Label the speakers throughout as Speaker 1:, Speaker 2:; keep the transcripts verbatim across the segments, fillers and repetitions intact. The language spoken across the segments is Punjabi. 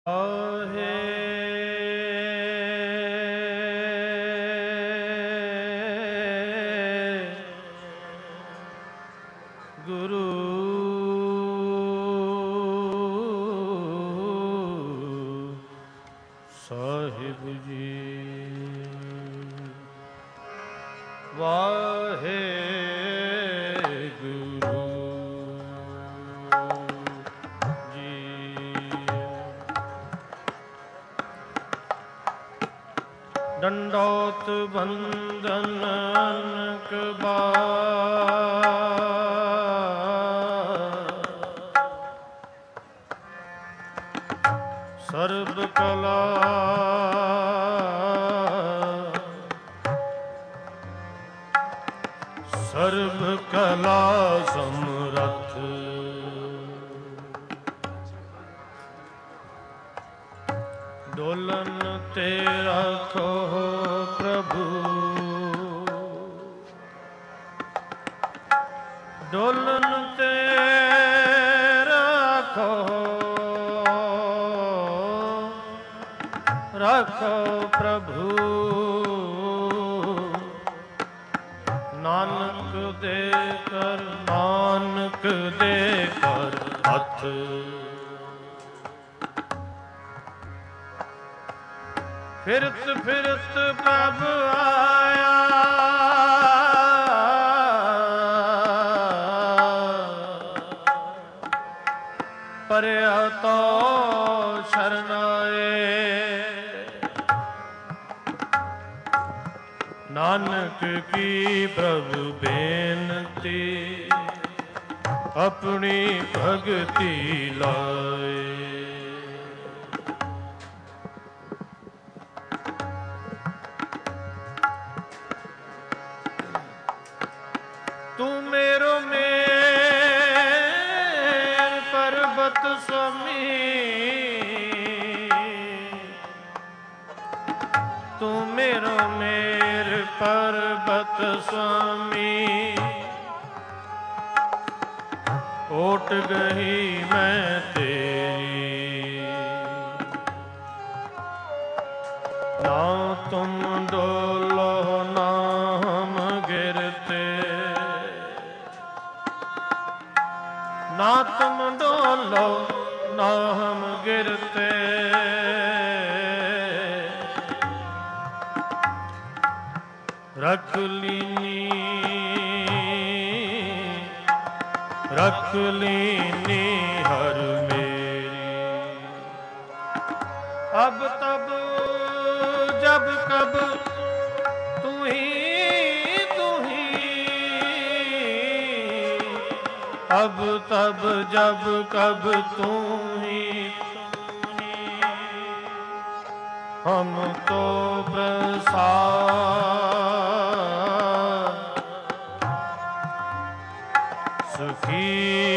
Speaker 1: आहे गुरु साहिब जी वाहे दंडौत बंदन सर्व कला सर्व कला समरथ डोलन तेरा खो प्रभु डोलन तेरा खो रखो प्रभु नानक दे कर नानक दे कर हथ फिरत फिरत प्रभ आया परया तो शरनाए नानक की प्रभु बेनती अपनी भगति लाए तू मेरो मेर पर्वत स्वामी तू मेरो मेर पर्वत स्वामी ओट गई मैं तेरी ना तुम डोलो ना हम गिरते ना तुम डोलो ना हम गिरते रख लीनी रख लीनी हर मेरी अब तब जब कब तू ही तू ही अब तब जब कब तू ही हम तो प्रसाद सुखी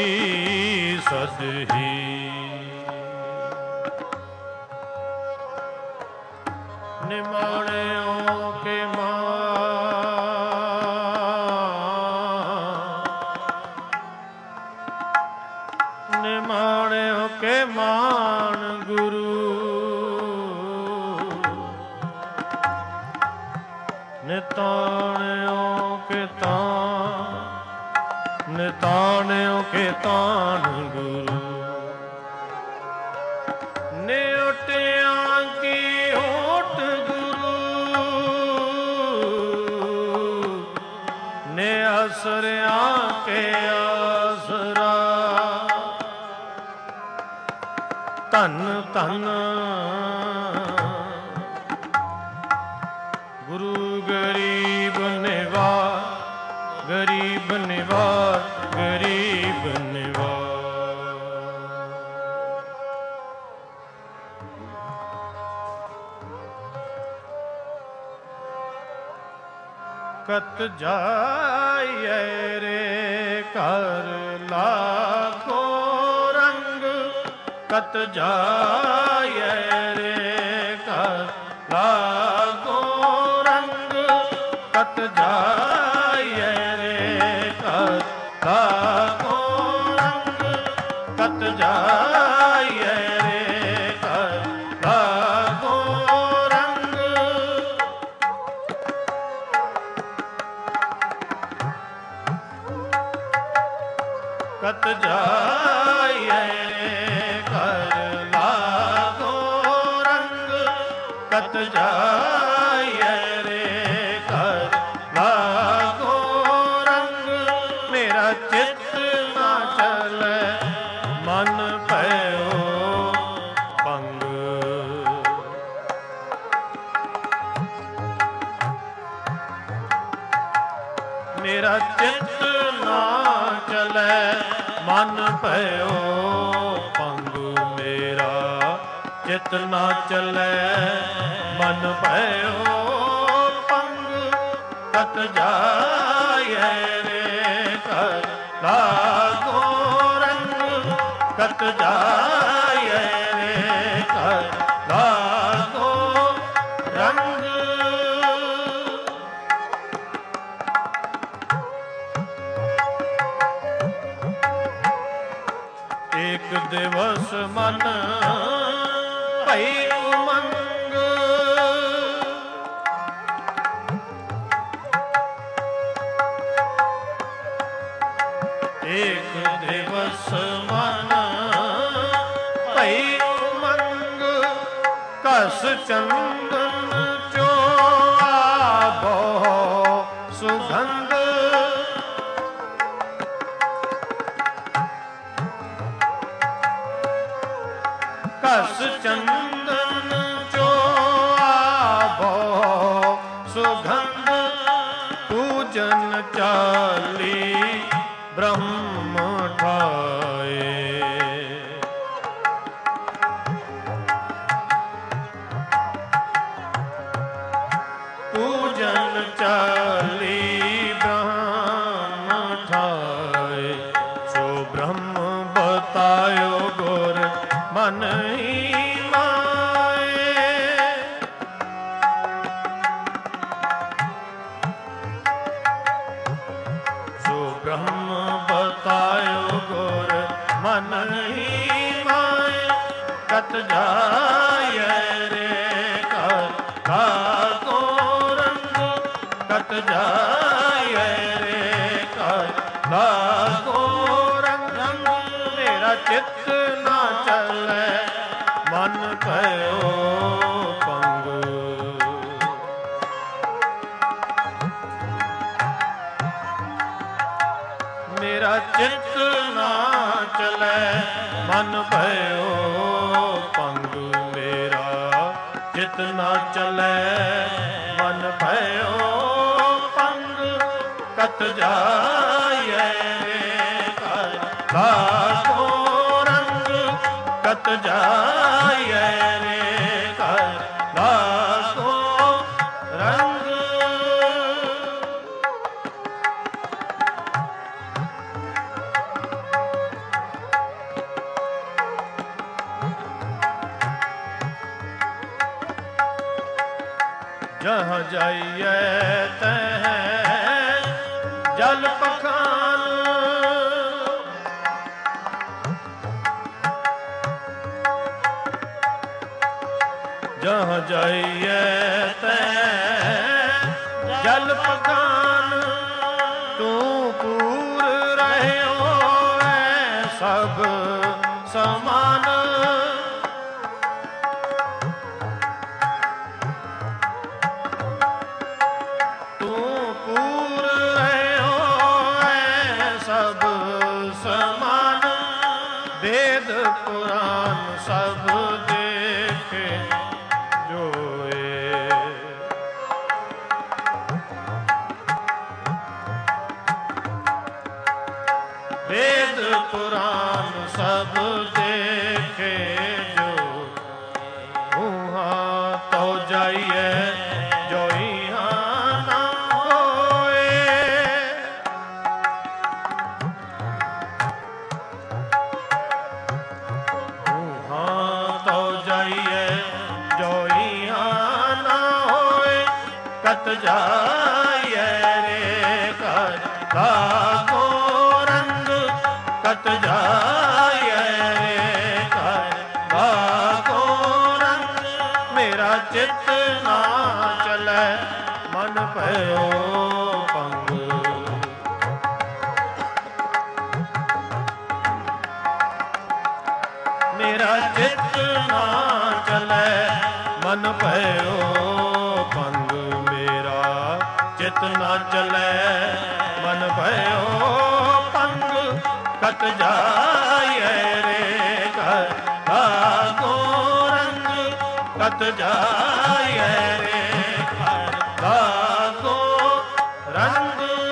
Speaker 1: सदही निमाणियों के मान निमाणियों के मान गुरु निताणियों के तान निताणियों के तान गुरु नेवटियां की होठ गुरु ने असरियां के आसरा धन धन गुरु गरीब निवार गरीब निवार गरीब निवार कत जाइए रे कर लाखो रंग कत जाइए रे कर लाखो रंग कत जाइए रे कर लाखो रंग कत जाइए रे कर ਕਤ ਜਾਈਐ ਕਰ ਲਾਗੋ ਰੰਗ ਕਤ ਜਾਈਐ ਰੇ ਕਰ ਲਾਗੋ ਰੰਗ ਮੇਰਾ ਚਿੱਤ ਨਾ ਚਲੈ ਮਨ ਭਇਓ ਭੰਗ ਮੇਰਾ ਚਿੱਤ ਨਾ ਚਲੈ ਮਨ ਭਇਓ ਭੰਗ ਮੇਰਾ ਚਿੱਤ ਨਾ ਚਲੈ ਮਨ ਭਇਓ ਭੰਗ ਕਤ ਜਾਈਐ ਰੇ ਕਰ ਲਾਗੋ ਰੰਗ ਕਤ ਜਾਈਐ ਰੇ ਕਰ ਲਾਗੋ ਰੰਗ ਏਕ ਦਿਵਸ ਮਨ ਭਈ ਉਮੰਗ ਏਕ ਦਿਵਸ ਮਨ ਭਈ ਉਮੰਗ ਕਸ ਚੰਦਨ ਚੋ ਆਬੋ ਸੁਗੰਧ ਕਸ ਚੰਦਨ ਚੋ ਆਬੋ ਸੁਗੰਧ ਪੂਜਨ ਚਾਲੀ ਬ੍ਰਹਮ ਠਾਏ ਪੂਜਨ ਚਾਲੀ ਬ੍ਰਹਮ ਠਾਏ ਸੋ ਬ੍ਰਹਮ ਬਤਾਇਓ ਗੁਰ ਮਨ ਹੀ ਮਾਏ ਸੋ ਬ੍ਰਹਮ ਬਤਾਇਓ ਗੁਰ ਮਨ ਹੀ ਮਾਏ ਕਤ ਜਾਈਐ ਰੇ ਕਰ ਲਾਗੋ ਰੰਗ ਕਤ ਜਾਈਐ ਰੇ ਕਰ ਲਾਗੋ ਰੰਗ ਮੇਰਾ ਚਿੱਤ ਨਾ ਚਲੈ ਮਨ ਭਇਓ ਭੰਗ ਮੇਰਾ ਚਿੱਤ ਨਾ ਚਲੈ ਮਨ ਭਇਓ ਭੰਗ ਮੇਰਾ ਚਿੱਤ ਨਾ ਚਲੈ ਮਨ ਭਇਓ ਭੰਗ ਕਤ ਜਾਈਐ ਕਰ ਲਾਗੋ ਕਤ ਜਾਈਐ ਰੇ ਕਰ ਲਾਗੋ ਰੰਗ ਜਹਾਂ ਜਾਈਐ ਤਹ ਜਲ ਪਖਾਨ ਜਹਾਂ ਜਾਈਐ ਤੈ ਜਲ ਪਖਾਨ ਤੂੰ ਪੂਰ ਰਹਿਓ ਐ ਸਭ ਸਮਾਨ ਤੂੰ ਪੂਰ ਰਹਿਓ ਐ ਸਭ ਸਮਾਨ ਵੇਦ ਪੁਰਾਨ ਸਭ ਦੇਖੇ ਵੇਦ ਪੁਰਾਨ ਸਭ ਦੇਖੇ ਜੋ ਉਹਾਂ ਤੋ ਜਾਈਐ ਜੋ ਇਹਾਂ ਨਾ ਹੋਏ ਉਹਾਂ ਤੋ ਜਾਈਐ ਜੋ ਇਹਾਂ ਨਾ ਹੋਏ ਕਤ ਜਾਈਐ ਰੇ ਕਰ ਲਾਗੋ ਕਤ ਜਾਈਐ ਰੇ ਕਰ ਲਾਗੋ ਰੰਗ ਮੇਰਾ ਚਿੱਤ ਨਾ ਚਲੈ ਮਨ ਭਇਓ ਭੰਗ ਚਿਤ ਨਾ ਚਲੈ ਮਨ ਭਇਓ ਭੰਗ ਮੇਰਾ ਚਿਤ ਨਾ ਚਲੈ ਮਨ ਭਇਓ ਭੰਗ ਕਟ ਜਾਏ ਰੇ ਘਰ ਭਾਗੋ ਰੰਗ ਕਟ ਜਾਏ ਰੇ ਘਰ ਭਾਗੋ ਰੰਗ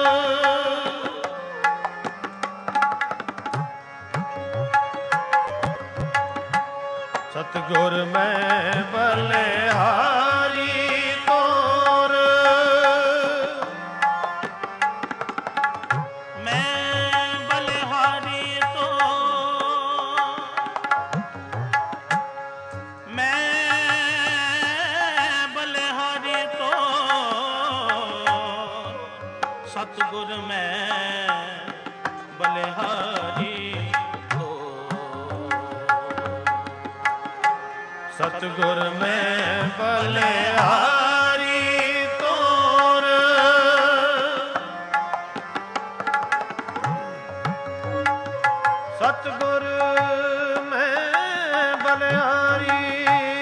Speaker 1: ਸਤਿਗੁਰ ਮੈਂ ਬਲਿਹਾਰੀ ਤੋਰ
Speaker 2: ਮੈਂ ਬਲਿਹਾਰੀ ਤੋਰ ਮੈਂ ਬਲਿਹਾਰੀ ਤੋਰ ਸਤਿਗੁਰ ਮੈਂ ਬਲਿਹਾਰੀ
Speaker 1: ਸਤਿਗੁਰ ਮੈਂ ਬਲਿਹਾਰੀ ਤੋਰ ਸਤਿਗੁਰ ਮੈਂ ਬਲਿਹਾਰੀ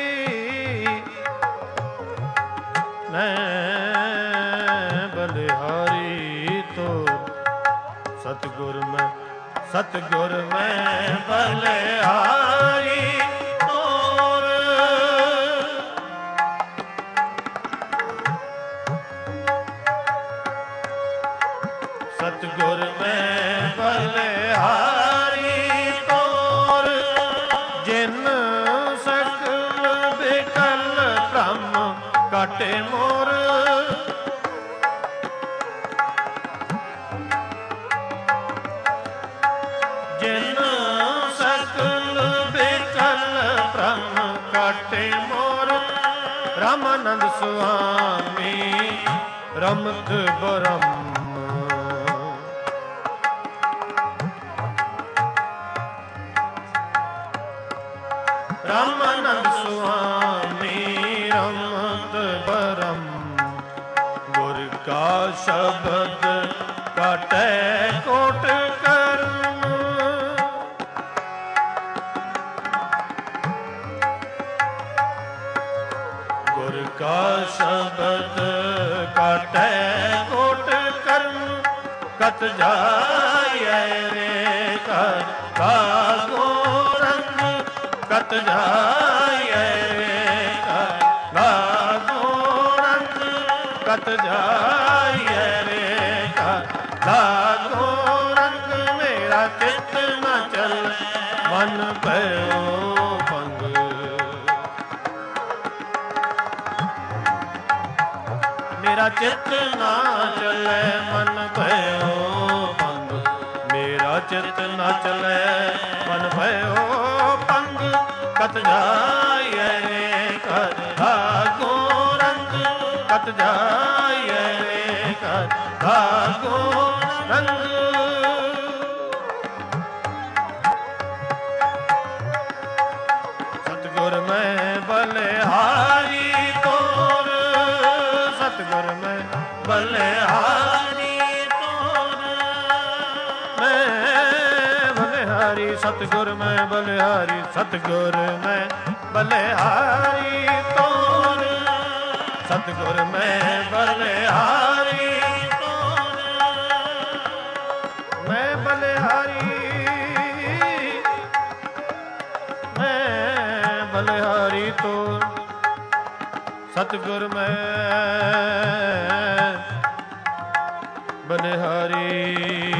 Speaker 1: ਮੈਂ ਬਲਿਹਾਰੀ ਤੋਰ ਸਤਿਗੁਰ ਮੈਂ ਸਤਿਗੁਰ ਮੈਂ ਬਲਿਹਾਰੀ ਸਤਿਗੁਰ ਮੈਂ ਬਲਿਹਾਰੀ ਤੋਰ ਜਿਨ ਸਕਲ ਬਿਕਲ ਭ੍ਰਮ ਕਾਟੇ ਮੋਰ ਜਿਨ ਸਕਲ ਬਿਕਲ ਭ੍ਰਮ ਕਾਟੇ ਮੋਰ ਰਾਮਾਨੰਦ ਸੁਆਮੀ ਰਮਤ ਬਰਮ ਰਾਮਾਨੰਦ ਸੁਆਮੀ ਰਮਤ ਬਰਮ ਗੁਰ ਕਾ ਸ਼ਬਦ ਕਾਟੈ ਕੋਟ ਕਰਮ ਗੁਰ ਕਾ ਸ਼ਬਦ ਕਾਟੈ ਕੋਟ ਕਰਮ ਕਤ ਜਾਏ ਰੇ ਘਰ ਭਾਗੋ ਰੰਗ ਕਤ ਜਾਏ ਘਰ ਭਾਗੋ ਰੰਗ ਕਤ ਜਾਏ ਰੇ ਘਰ ਭਾਗੋ ਰੰਗ ਮੇਰਾ ਚਿੱਤ ਨਾ ਚੱਲ ਮਨ ਭਇਓ ਭੰਗ ਮੇਰਾ ਚਿੱਤ ਨਾ ਚੱਲੇ ਮਨ ਭਇਓ ਭੰਗ ਮੇਰਾ ਚਿੱਤ ਨਾ ਚੱਲੇ ਮਨ ਭਇਓ ਭੰਗ ਕਤ ਜਾਏ ਰੇ ਘਰ ਭਾਗੋ ਰੰਗ ਕਤ ਜਾਏ ਰੇ ਘਰ ਭਾਗੋ ਰੰਗ ਸਤਿਗੁਰ ਮੈਂ ਬਲਿਹਾਰੀ ਤੋਰ ਸਤਿਗੁਰ ਮੈਂ ਬਲਿਹਾਰੀ ਤੋਰ ਮੈਂ ਬਲਿਹਾਰੀ ਸਤਿਗੁਰ ਮੈਂ ਬਲਿਹਾਰੀ ਸਤਿਗੁਰ ਮੈਂ ਬਲਿਹਾਰੀ ਤੋਰ ਸਤਿਗੁਰ ਮੈਂ ਬਲਿਹਾਰੀ ਤੋਰ ਮੈਂ ਬਲਿਹਾਰੀ ਮੈਂ ਬਲਿਹਾਰੀ ਤੋਰ ਸਤਿਗੁਰ ਮੈਂ ਬਲਿਹਾਰੀ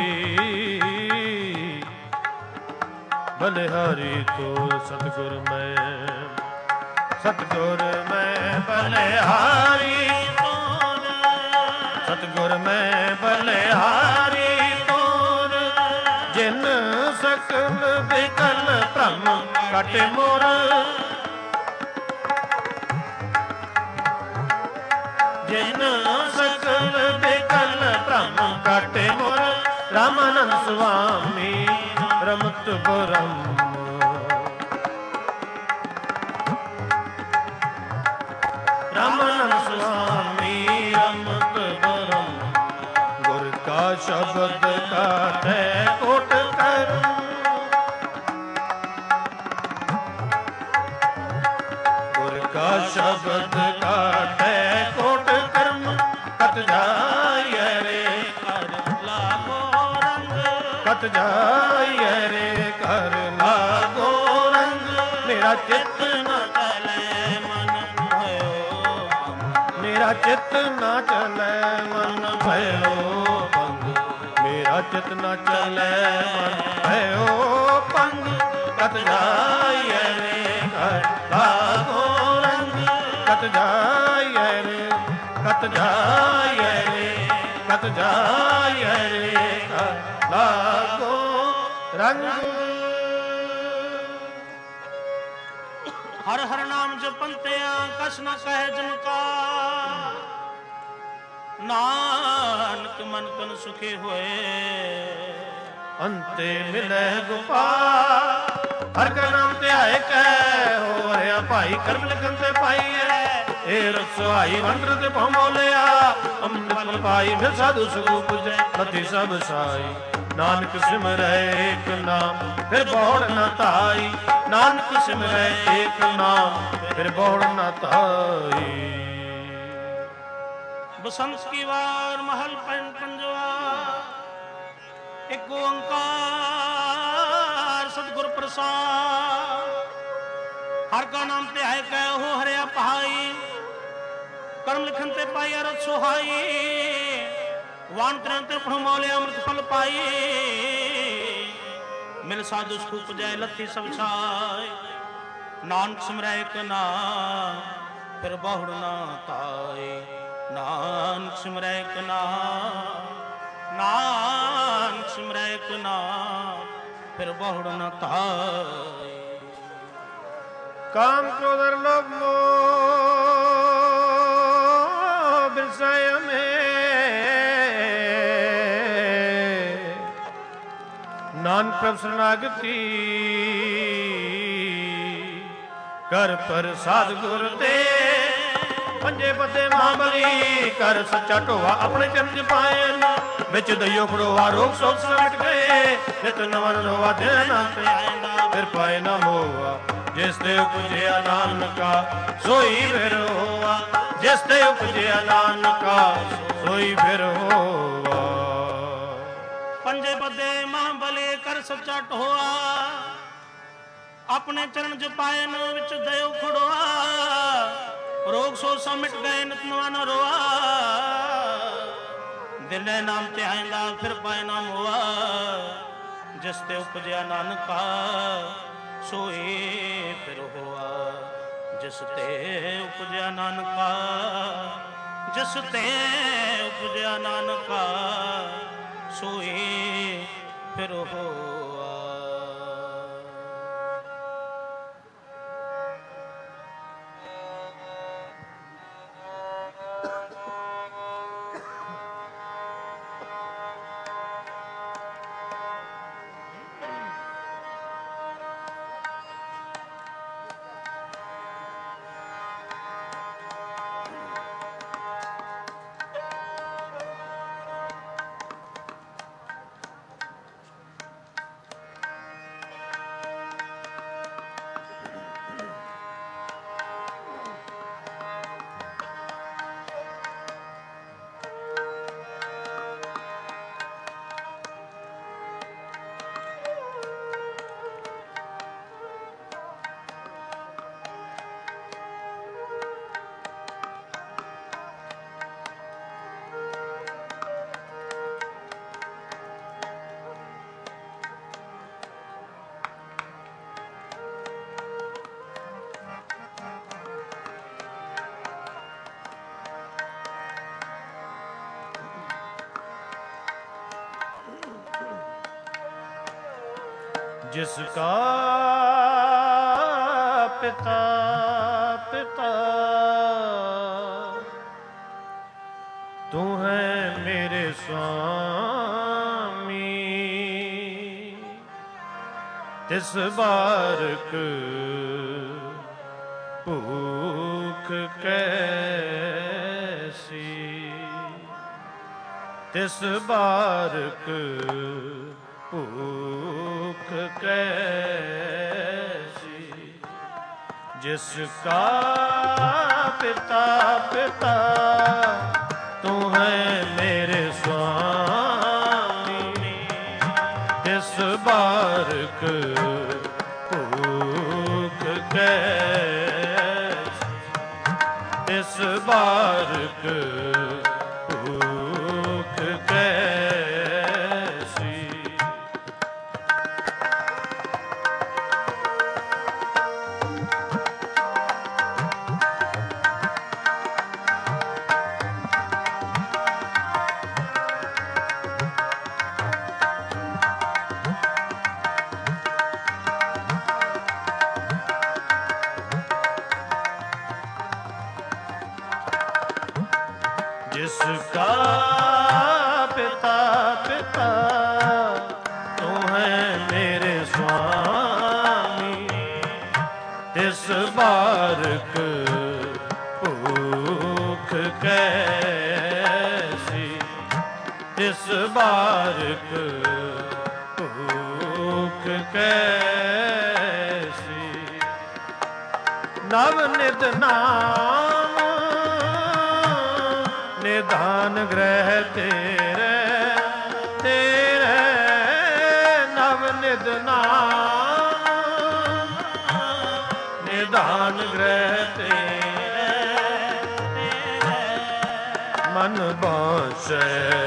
Speaker 1: ਬਲਿਹਾਰੀ ਤੋਰ ਸਤਿਗੁਰ ਮੈਂ ਸਤਿਗੁਰ ਮੈਂ ਬਲਿਹਾਰੀ ਤੋਰ ਸਤਿਗੁਰ ਮੈਂ ਬਲਿਹਾਰੀ ਤੋਰ ਜਿਨ ਸਕਲ ਬਿਕਲ ਭ੍ਰਮ ਕਾਟੇ ਮੋਰ ਜਿਨ ਸਕਲ ਬਿਕਲ ਭ੍ਰਮ ਕਾਟੇ ਮੋਰ ਰਾਮਾਨੰਦ ਸੁਆਮੀ ਰਮਤ ਬਰਮ ਰਾਮਾਨੰਦ ਸੁਆਮੀ ਰਮਤ ਬਰਮ ਗੁਰ ਕਾ ਸ਼ਬਦ ਕਾਟੈ ਕੋਟ ਕਰਮ का शब्द काटे कोट कर्म कट जाए रे
Speaker 2: कर लागो रंग
Speaker 1: कट जाए रे कर लागो रंग मेरा चित्त न
Speaker 2: चले मन भयो
Speaker 1: मेरा चित्त न चले मन भयो पंग मेरा चित्त न चले मन भयो पंग कट जाए रे कर लागो रंग कट जाए रे कट जाए रे कट जाए रे कर लागो रंग।
Speaker 2: हर हर नाम जपंतिया कस न कहे जनका नानक मन तन सुखे होए
Speaker 1: अंते मिले गोपाल हर का नाम ते आए कह हो रिया भाई कर्म लिखन ते पाई है ए रसोई वंद्र ते भमो लिया अमृत फल पाई फिर साधु सुख पुजे मति सब साई नानक सिमरै एक नाम फिर बहुड़ न ताई नानक सिमरै एक नाम फिर बहुड़ न ताई।
Speaker 2: बसंत की वार महल पन पंजवा एक ओंकार सतगुर प्रसाद हर का नाम ते है कह हो हरिया पहाई कर्म लिखन ते पाई अरत सुहाई वान त्रंत्र मौले अमृत फल पाई मिल साधु सुख जाय लथी सब छाय नानक सिमरै एक नाम फिर बहुड़ ना ताय नानक सिमरै एक नाम नानक सिमरै एक नाम फिर बहुड़ न ताय।
Speaker 1: काम क्रोध लोभ मोह बिरसाय में नानक प्रभ शरणागति कर प्रसाद गुर दे पंजे पते महाबली कर सच्चा ढोआ अपने चरण पायन बिच दइयो खड़ोआ रोग शोक सब मिट गए नित नवन रोआ दिन फिर पाए न मोआ जिस ते उपजया नानका सोई फिर होआ जिस ते उपजया नानका सोई फिर होआ।
Speaker 2: पंजे पदे महाबली कर सच्चा ढोआ अपने चरण च पायन विच दयो खड़ोआ रोग सो सा मिट गए नित नवन रोआ दिल नाम ते आइंदा फिर पाए नाम हुआ जिस ते उपजया नानका सोए फिर हुआ जिस ते उपजया नानका जिस ते उपजया नानका सोए फिर हुआ।
Speaker 1: जिसका पिता पिता तू है मेरे स्वामी तिस बारक भूख कैसी तिस बारक भूख कैसी जिसका पिता पिता तू है मेरे स्वामी, इस बारक भूख कैसी, इस बारक भूख कैसी। जिसका पिता पिता तू है मेरे स्वामी, इस बारक भूख कैसी, इस बारक भूख कैसी। नव नित नाम निधान ग्रह तेरे तेरे, नव निध नाम निधान ग्रह तेरे तेरे। मन बाँचे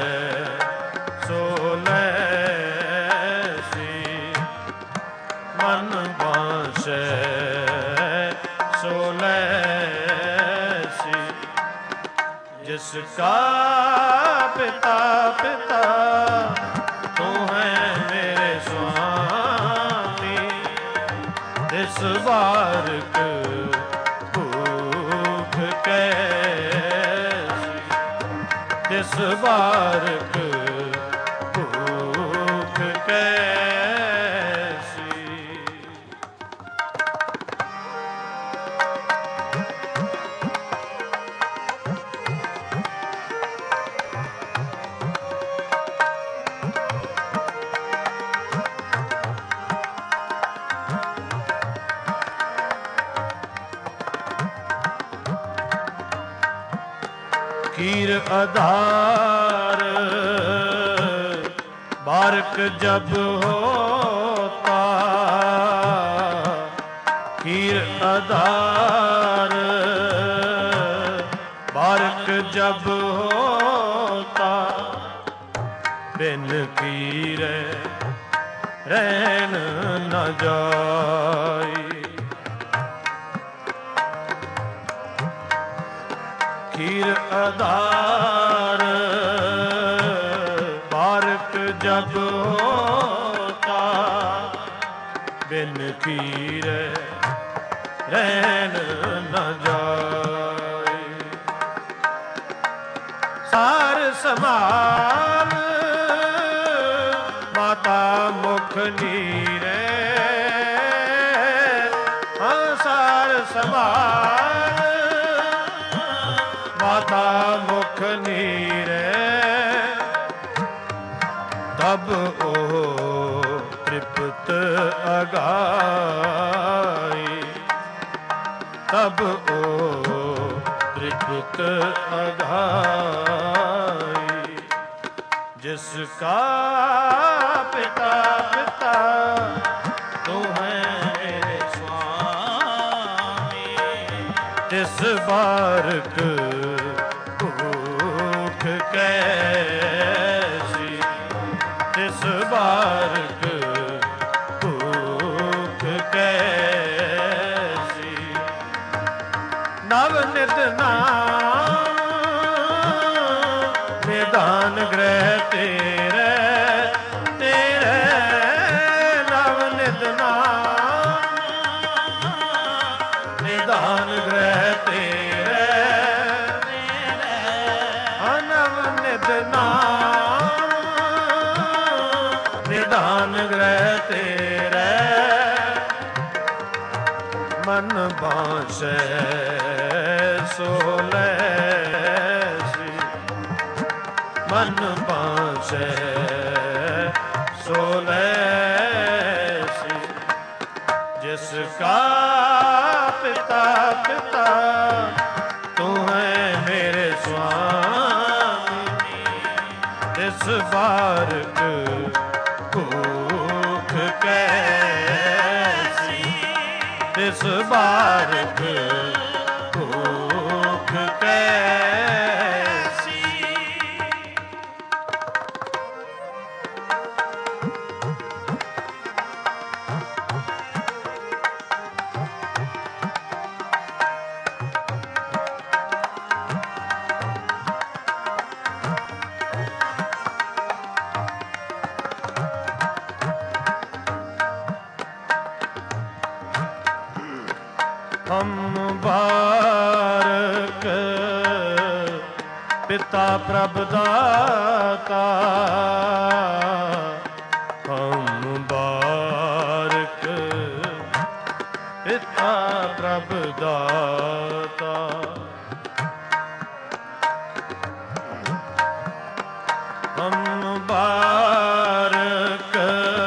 Speaker 1: सोलैसी, मन बाँचे सोलैसी। जिसका पिता पिता तू है मेरे स्वामी, इस बारक भूख कैसी, इस बारक भूख कैसी। खीर आधार बारक जब होता, खीर आधार बारक जब होता, बिन खीरे रहन न जाई। खीर आधार बारक जब होता, बिन खीर रहन न जाए। सार समान माता मुख नीरे, हाँ सार समान माता मुख नीरे। तब ओ तृप्त अगाई, तब ओ तृप्त अगाई। जिसका पिता पिता तू है मेरे स्वामी, जिस बारक भूख कैसी, जिस बारक भूख कैसी। नव नित नाम निधान ग्रह तेरे तेरे, नव नित नाम निधान ग्रह तेरे तेरे। नव नित नाम निधान ग्रह तेरे। मन बाँचे सोलैसी, मन बाँचे सोलैसी। जिसका पिता पिता तू है मेरे स्वामी। इस बारक भूख कैसी, इस बारक भूख कैसी। हम बारक पिता प्रभ दाता, हम बारक पिता प्रभ दाता। हम बारक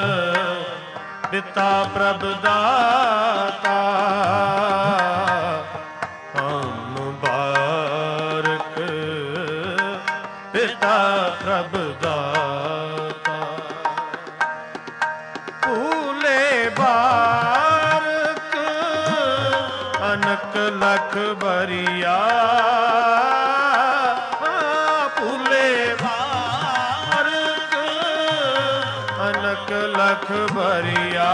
Speaker 1: पिता प्रभ दाता, हम बारक पिता प्रभ दाता। भूले बारक अनक लख बरिया, भूले बारक अनक लख बरिया।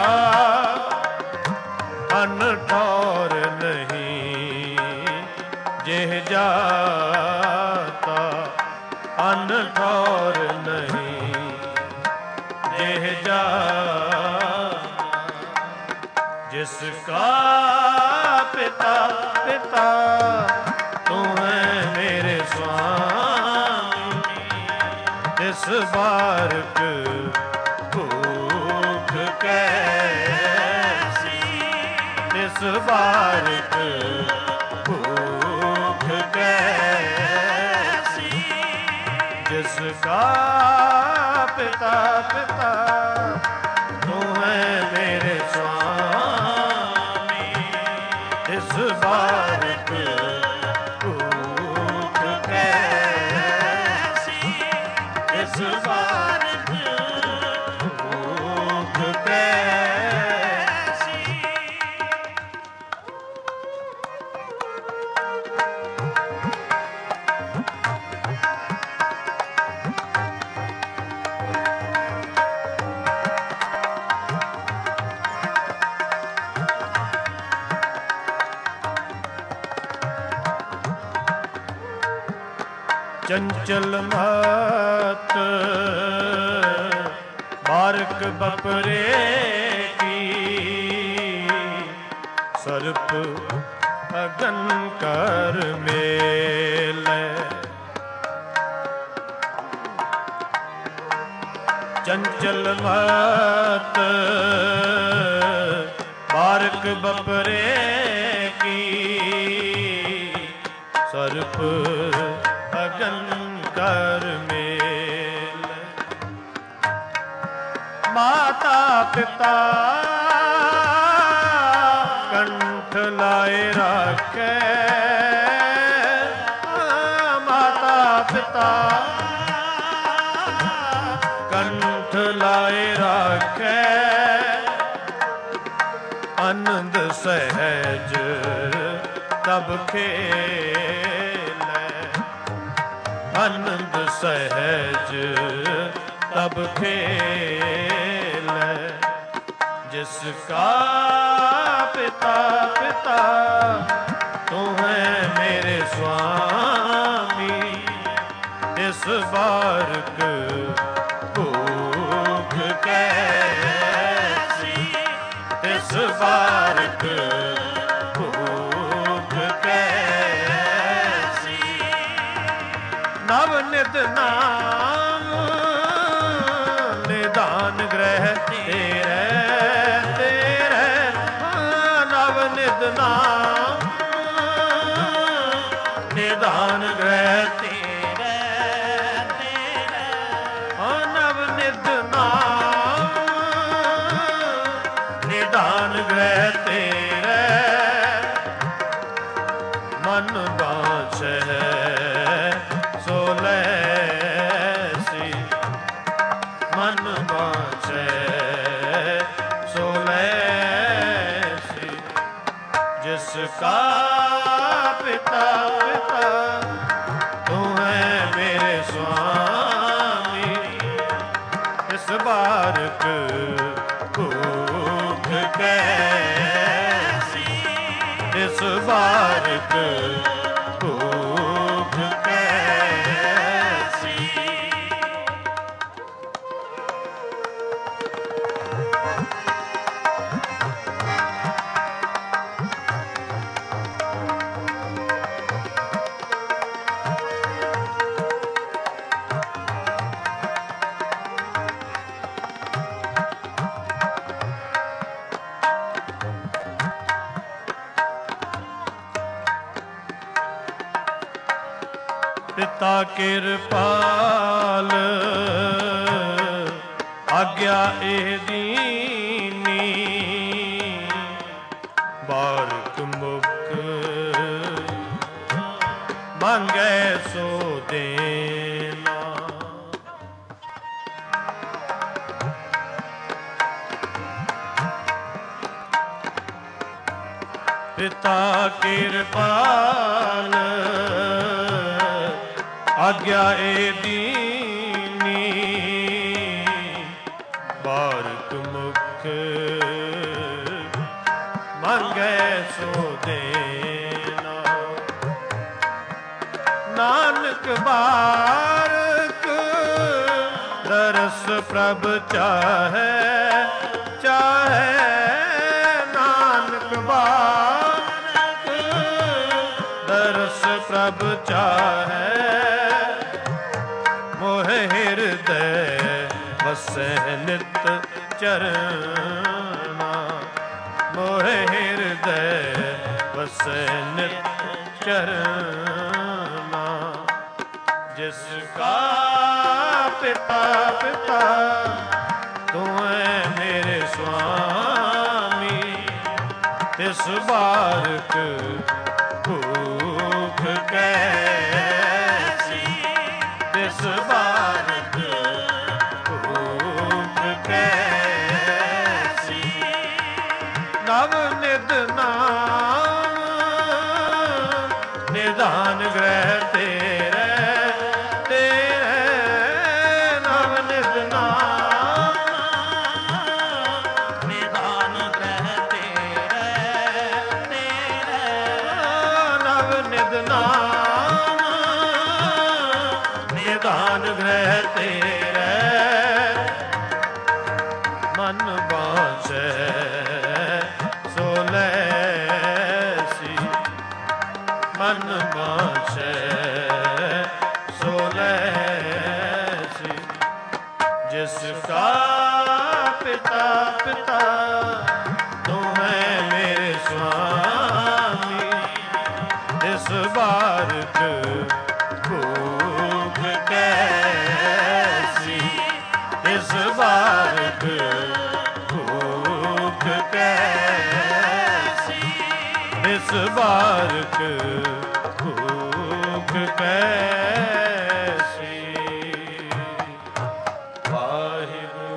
Speaker 1: अन ठौर नहीं जेह जाता, अन ठौर नहीं जेह जाता। जिसका पिता पिता तू है मेरे स्वामी। इस बारक भूख कैसी, इस बारक भूख कैसी। जिसका पिता पिता तू है मेरे स्वामी। इस बारक भूख कैसी, इस बारक भूख कैसी। चंचल मत बारक बपरे की, सर्प अगन कर मेले। चंचल मत बारक बपरे की, सर्प अगन कर मेल। माता पिता कंठ लाए रखे, माता पिता कंठ लाए रखे। आनंद सहज तब खेले, आनंद सहज तब खेले। जिसका पिता पिता तू है मेरे स्वामी। इस बारक भूख कैसी, इस बारक भूख कैसी। नव नित नाम निदान ग्रह तेरे तेरे। नव नित नाम निदान ग्रह तेरे तेरे। नव नित नाम निदान ग्रह तेरे। ਮਨ ਬਾਛੈ ਸੋ ਲੈਸੀ, ਮਨ ਬਾਛੈ ਸੋ ਲੈਸੀ। ਜਿਸ ਕਾ ਪਿਤਾ ਪਿਤਾ ਤੂੰ ਹੈ ਮੇਰੇ ਸੁਆਮੀ, ਇਸ ਬਾਰਕ ਭੂਖ ਕੈਸੀ, ਇਸ ਬਾਰਕ ਭੂਖ ਕੈਸੀ। ਪਿਤਾ ਕਿਰਪਾਲ ਆਗਿਆ ਇਹ ਦੀਨੀ, ਬਾਰਕ ਮੁਖ ਮੰਗੈ ਸੋ ਦੇਨਾ। ਪਿਤਾ ਕਿਰਪਾਲ ਆਗਿਆ ਏ ਦੀਨੀ, ਬਾਰਕ ਮੁਖ ਮੰਗੈ ਸੋ ਦੇਨਾ। ਨਾਨਕ ਬਾਰਕ ਦਰਸ ਪ੍ਰਭ ਚਾਹੈ ਚਾਹੈ, ਨਾਨਕ ਬਾਰਕ ਦਰਸ ਪ੍ਰਭ ਚਾਹੈ। ਮੋਹਿ ਹਿਰਦੈ ਵਸੈ ਨਿਤ ਚਰਨਾ, ਮੋਹਿ ਹਿਰਦੈ ਵਸੈ ਨਿਤ ਚਰਨਾ। ਜਿਸ ਕਾ ਪਿਤਾ ਪਿਤਾ ਤੂੰ ਹੈ ਮੇਰੇ ਸੁਆਮੀ, ਤਿਸ ਬਾਰਕ ਭੂਖ ਕੈਸੀ, ਤਿਸ ਬਾਰਕ ਭੂਖ ਕੈਸੀ। ਨਵ ਨਿਧ ਨਾਮ ਨਿਧਾਨ ਗ੍ਰਹਿ ਤੇਰੇ ਤੇਰੇ, ਨਵ ਨਿਧ ਨਾਮ
Speaker 2: ਨਿਧਾਨ ਗ੍ਰਹਿ ਤੇਰੇ ਤੇਰੇ,
Speaker 1: ਨਵ ਨਿਧ ਨਾਮ ਨਿਧਾਨ ਗ੍ਰਹਿ ਤੇਰੇ। ਮਨ ਬਾਛੈ ਸੋ ਲੈਸੀ, ਮਨ ਬਾਛੈ ਸੋ ਲੈਸੀ। ਜਿਸ ਕਾ ਪਿਤਾ ਪਿਤਾ ਤੂੰ ਹੈ ਮੇਰੇ ਸੁਆਮੀ, ਇਸ ਬਾਰਕ ਭੂਖ ਕੈਸੀ, ਇਸ ਬਾਰਕ ਭੂਖ ਕੈਸੀ, ਇਸ ਬਾਰਕ ਭੂਖ ਕੈਸੀ। ਵਾਹਿਗੁਰੂ।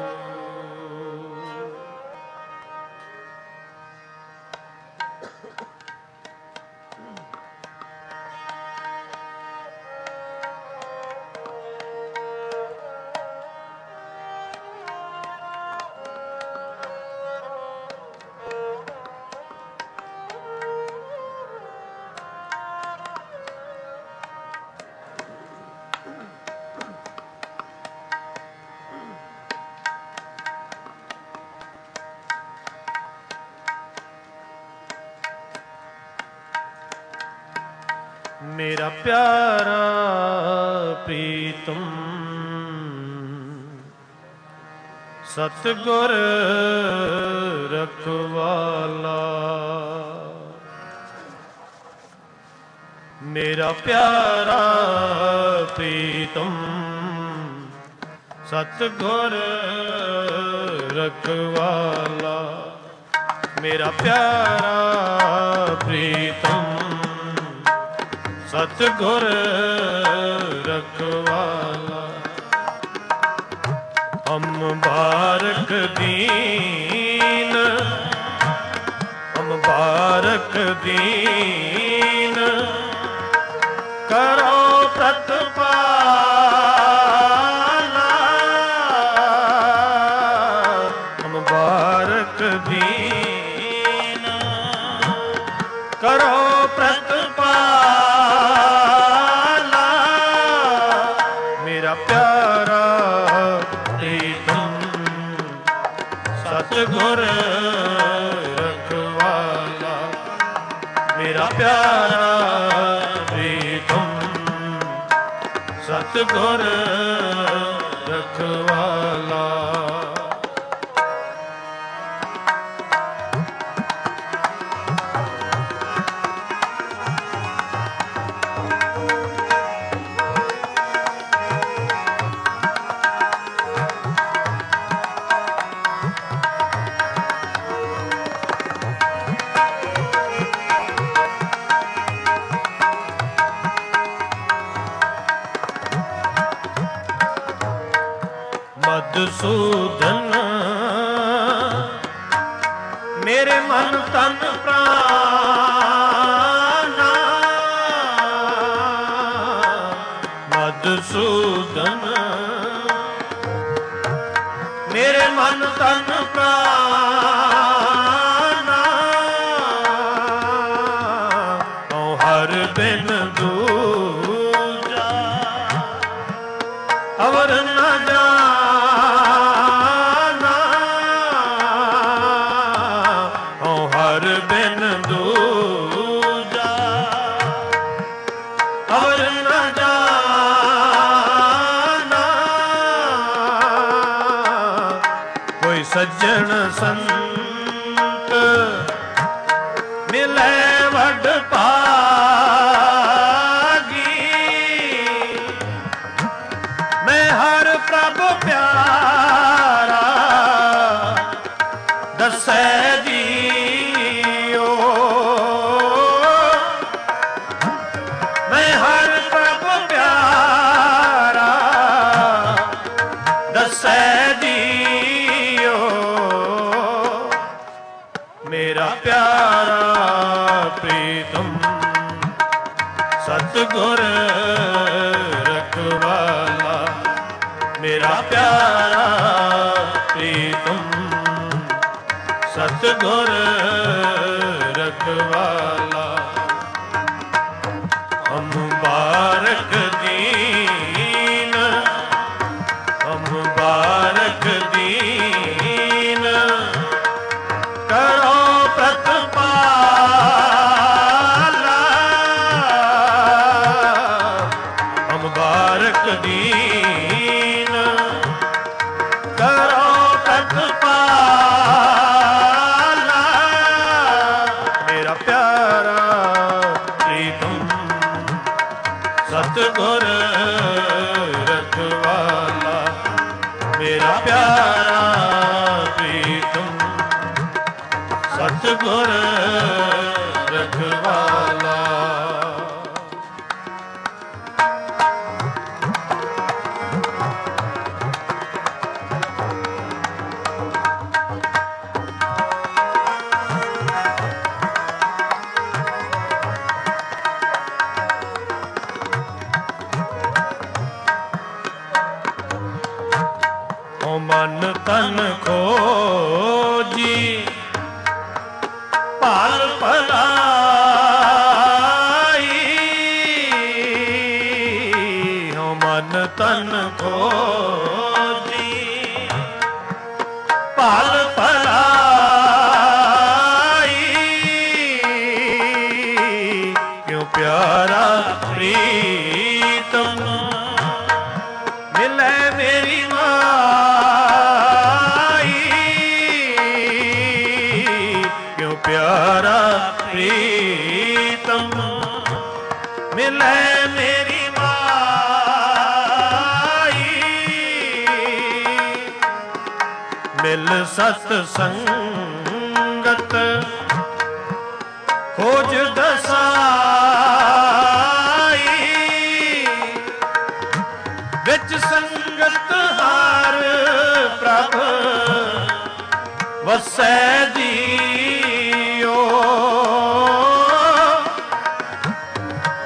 Speaker 1: ਮੇਰਾ ਪਿਆਰਾ ਪ੍ਰੀਤਮ ਸਤਿਗੁਰ ਰਖਵਾਲਾ, ਮੇਰਾ ਪਿਆਰਾ ਪ੍ਰੀਤਮ ਸਤਿਗੁਰ ਰਖਵਾਲਾ, ਮੇਰਾ ਪਿਆਰਾ ਪ੍ਰੀਤਮ ਸਤਿਗੁਰ ਰਖਵਾਲਾ। ਹਮ ਬਾਰਕ ਦੀਨ, ਹਮ ਬਾਰਕ ਦੀਨ, ਕਰੋ ਪ੍ਰਤਪਾਲਾ। ਹਮ ਬਾਰਕ ਦੀਨ, ਕਰੋ ਪ੍ਰਤਪਾਲਾ। ਮੇਰਾ ਪਿਆਰਾ ਪ੍ਰੀਤਮ ਸਤਿਗੁਰ ਰਖਵਾਲਾ। ਮੇਰਾ ਪਿਆਰਾ ਪ੍ਰੀਤਮ ਸਤਿਗੁਰ ਰਖਵਾਲਾ। ਮਧੂਸੂਦਨ ਮੇਰੇ ਮਨ ਤਨ ਪ੍ਰਾਨਾ। ਮਧੂਸੂਦਨ ਮੇਰੇ ਮਨ ਤਨ ਪ੍ਰਾਨਾ। ਓ ਹਰ ਬਿਨ ਦੂਜਾ ਅਵਰ ਨਾ ਜਾ। ਸੱਜਣ ਸੰਤ ਮਿਲੇ ਵਡ ਭਾਗੀ। ਮੈਂ ਹਰ ਪ੍ਰਭ ਪਿਆਰਾ ਦੱਸੈ ਜੀਓ। ਮੈਂ ਹਰ ਪ੍ਰਭ ਪਿਆਰਾ ਦੱਸੈ ਮੇਰਾ ਪਿਆਰਾ ਪ੍ਰੀਤਮ ਸਤਿਗੁਰ ਰਖਵਾਲਾ। ਮੇਰਾ ਪਿਆਰਾ ਪ੍ਰੀਤਮ ਸਤਿਗੁਰ ਰਖਵਾਲਾ। ਹਮ ਬਾਰਕ ਦੀਨ, ਹਮ ਬਾਰਕ ਦੀਨ, ਕਰੋ ਪ੍ਰਤਪਾਲਾ। ਹਮ ਬਾਰਕ ਦੀਨ, ਕਰੋ ਪ੍ਰਤਪਾਲਾ। ਮੇਰਾ ਪਿਆਰਾ ਪ੍ਰੀਤਮ ਸਤਿਗੁਰ ਰਖਵਾਲਾ। ਮੇਰਾ ਪਿਆਰਾ ਪ੍ਰੀਤਮ ਸਤਿਗੁਰ ਰਖਵਾਲਾ। ਓ ਮਨ ਤਨ ਖੋਜੀ ਭਾਲ ਭਲਾਈ। ਹੋ ਮਨ ਤਨ ਖੋਜੀ ਭਾਲ ਭਲਾਈ। ਕਿਉ ਪਿਆਰਾ ਪ੍ਰੀਤਮ ਮਿਲੇ ਮੇਰੀ ਮਾਈ। ਕਿਉ ਪਿਆਰਾ ਪ੍ਰੀਤਮ ਮਿਲੇ ਮੇਰੀ ਮਾਈ। ਮਿਲ ਸਤ ਸੰਗਤ ਖੋਜ ਦਸਾਈ।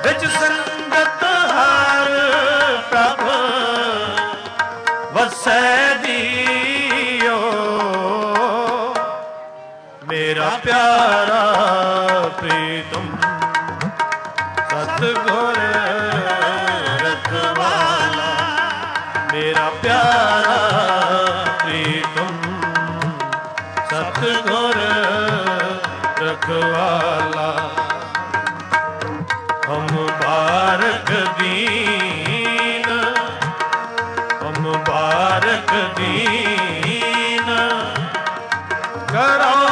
Speaker 1: ਵਿੱਚ ਸੰਗਤ ਹਰ ਪ੍ਰਭ ਵਸੈ ਜੀਓ। ਮੇਰਾ ਪਿਆਰਾ ਪ੍ਰੀਤਮ ਸਤਿਗੁਰ ਰਖਵਾਲਾ। ਮੇਰਾ ਪਿਆਰਾ ਪ੍ਰੀਤਮ ਸਤਿਗੁਰ ਰਖਵਾਲਾ। ਹਮ ਬਾਰਕ ਦੀਨ ਹਮ ਬਾਰਕ ਦੀਨ ਕਰੋ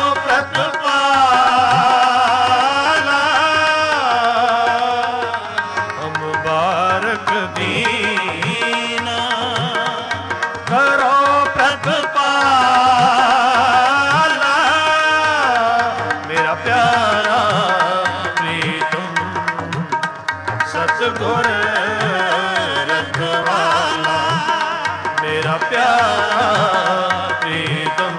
Speaker 1: ਪ੍ਰਤਪਾਲਾ। ਹਮ ਬਾਰਕ ਦੀਨ ਕਰੋ ਪ੍ਰਤਪਾਲਾ। ਮੇਰਾ ਪਿਆਰਾ ਪ੍ਰੀਤਮ ਸਤਿਗੁਰ ਰਖਵਾਲਾ। ਮੇਰਾ ਪਿਆਰਾ ਪ੍ਰੀਤਮ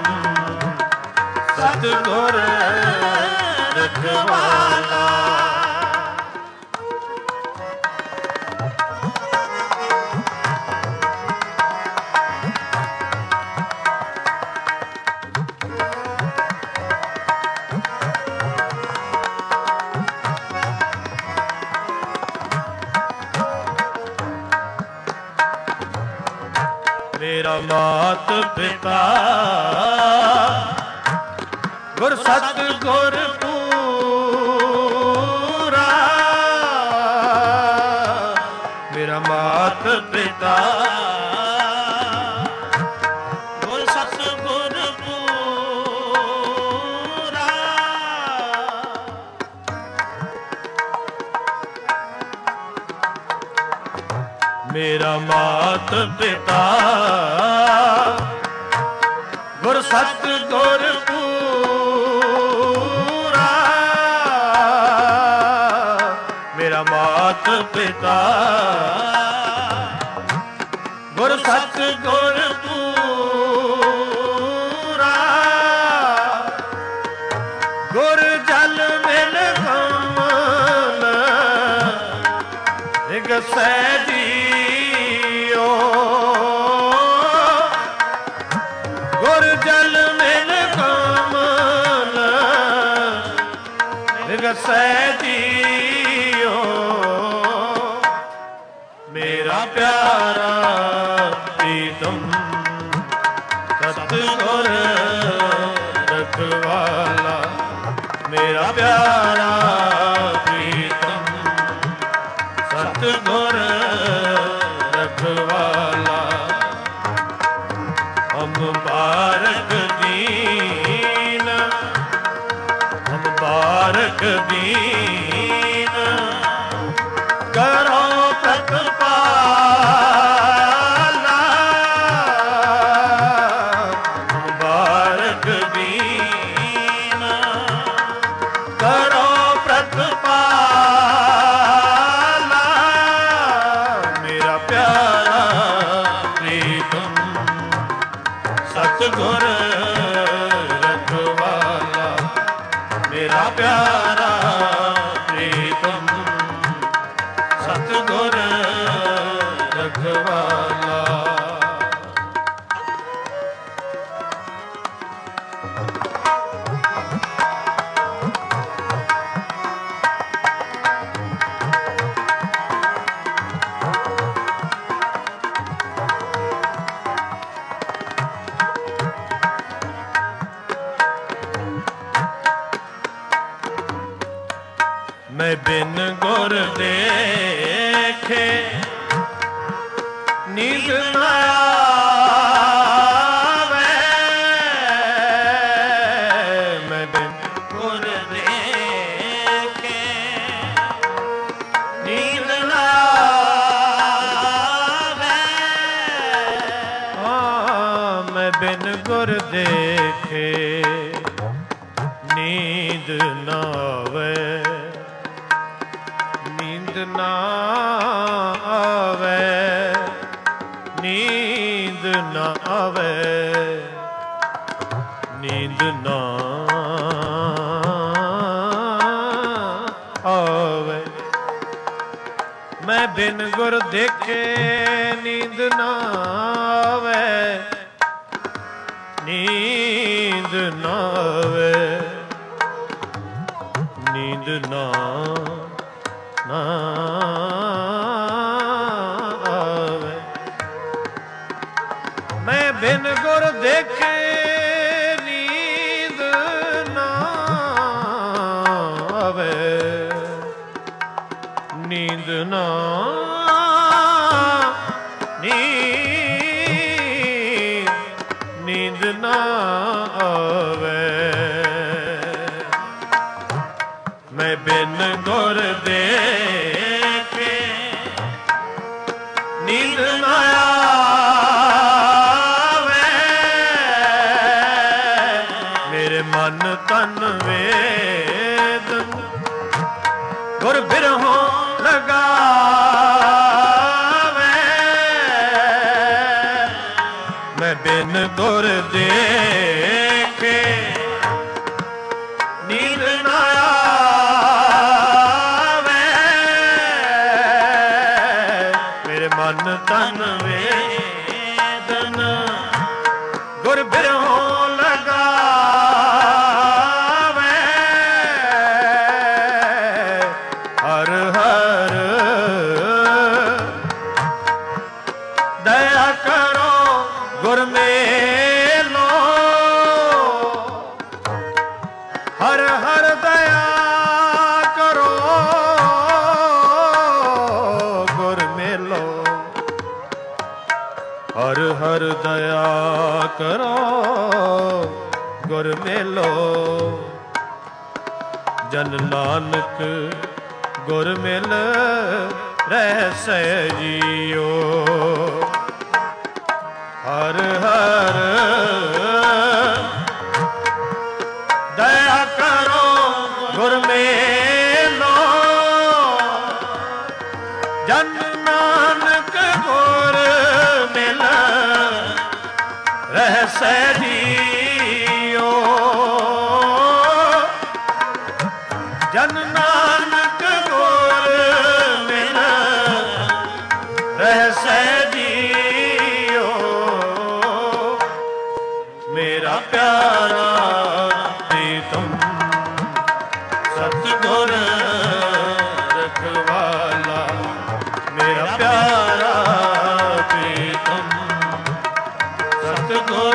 Speaker 1: ਸਤਿਗੁਰ ਰਖਵਾਲਾ। ਮੇਰਾ ਮਾਤ ਪਿਤਾ ਗੁਰ ਸਤਿਗੁਰ ਪੂਰਾ। ਮੇਰਾ ਮਾਤ ਪਿਤਾ ਗੁਰ ਸਤਿਗੁਰ ਪੂਰਾ। ਮੇਰਾ ਮਾਤ ਪਿਤਾ ਗੁਰ ਸਤਿਗੁਰ ਪੂਰਾ। ਮੇਰਾ ਮਾਤ ਪਿਤਾ ਗੁਰ ਸਤਿਗੁਰ ਪੂਰਾ। ਗੁਰ ਜਲ ਮਿਲ ਕਮਲ ਰਿਗਸੈ ਜੀਓ। ਗੁਰ ਜਲ ਮਿਲ ਕਮਲ ਰਿਗਸੈ ਜੀਓ। ਮੇਰਾ ਪਿਆਰਾ ਪ੍ਰੀਤਮ ਸਤਿਗੁਰ ਰਖਵਾਲਾ। ਮੇਰਾ ਪਿਆਰਾ ਪ੍ਰੀਤਮ ਸਤਿਗੁਰ ਰਖਵਾਲਾ। ਹਮ ਬਾਰਕ ਦੀਨ ਹਮ ਬਾਰਕ ਦੀਨ ਕਰੋ ਪ੍ਰਤਪਾਲਾ। ਹਮ ਬਾਰਕ ਦੀਨ ਕਰੋ ਪ੍ਰਤਪਾਲਾ। ਮੇਰਾ ਪਿਆਰਾ ਪ੍ਰੀਤਮ ਸਤਿਗੁਰ ਰਖਵਾਲਾ। ਮੇਰਾ ਪਿਆਰਾ ਪ੍ਰੀਤਮ ਸਤਿਗੁਰ ਰਖਵਾਲਾ। ਮੈਂ ਬਿਨ ਗੁਰ ਦੇਖੇ ਨੀਂਦ ਨਾ ਆਵੇ। ਮੈਂ ਬਿਨ ਗੁਰ ਦੇਖੇ ਨੀਂਦ ਨਾ ਆਵੇ। ਹਾਂ ਮੈਂ ਬਿਨ ਗੁਰ ਦੇਖੇ ਨੀਂਦ ਨਾ ਆਵੇ। ਨੀਂਦ ਨਾ ਆਵੇ ਨੀਂਦ ਨਾ ਆਵੇ ਨੀਂਦ ਨਾ ਆਵੇ। ਮੈਂ ਬਿਨ ਗੁਰ ਦੇਖੇ ਨੀਂਦ ਨਾ ਆਵੇ, ਨੀਂਦ ਨਾ ਆਵੇ, ਨੀਂਦ ਨਾ ਨਾ ਆਵੇ। ਮੈਂ ਬਿਨ ਗੁਰ ਦੇਖੇ ਨੀਂਦ ਨਾ ਆਵੇ, ਨੀਂਦ ਨਾ ਨੀਂਦ ਨੀਂਦ ਨਾ ਆਵੇ। ਮੈਂ ਬਿਨ ਗੁਰ ਦੇਖੇ ਨੀਂਦ ਨਾ ਆਵੇ, ਮੇਰੇ ਮਨ ਤਨ ਵੇਦਨ ਗੁਰ ਬਿਰਹੋਂ ਲਗਾਵੇ। ਮੈਂ ਬਿਨ ਗੁਰ ਦੇਖੇ ਨੀਂਦ ਨਾ ਆਵੇ, ਮੇਰੇ ਮਨ ਤਨ ਵੇਦਨ ਗੁਰ ਬਿਰਹੋਂ ਲਗਾਵੇ। ਹਰ ਹਰ ਦਇਆ ਕਰੋ ਗੁਰ ਮੇਲੋ, ਹਰ ਹਰ ਦਇਆ ਕਰੋ ਗੁਰ ਮੇਲੋ, ਹਰ ਹਰ ਦਇਆ ਕਰੋ ਗੁਰ ਮੇਲੋ। ਜਨ ਨਾਨਕ ਗੁਰ ਮਿਲ ਰਹਿਸੈ ਜੀਓ, ਹਰ ਹਰ ਦਇਆ ਕਰੋ ਗੁਰ ਮੇਲੋ। ਜਨ ਨਾਨਕ ਗੁਰ ਮਿਲ ਰਹਿਸੈ ਜੀਓ, ਜਨ ਨਾਨਕ ਗੁਰ ਮਿਲ ਰਹਿਸੈ ਜੀਓ। ਮੇਰਾ ਪਿਆਰਾ ਪ੍ਰੀਤਮ ਸਤਿਗੁਰ ਰਖਵਾਲਾ, ਮੇਰਾ ਪਿਆਰਾ ਪ੍ਰੀਤਮ ਸਤਿਗੁਰ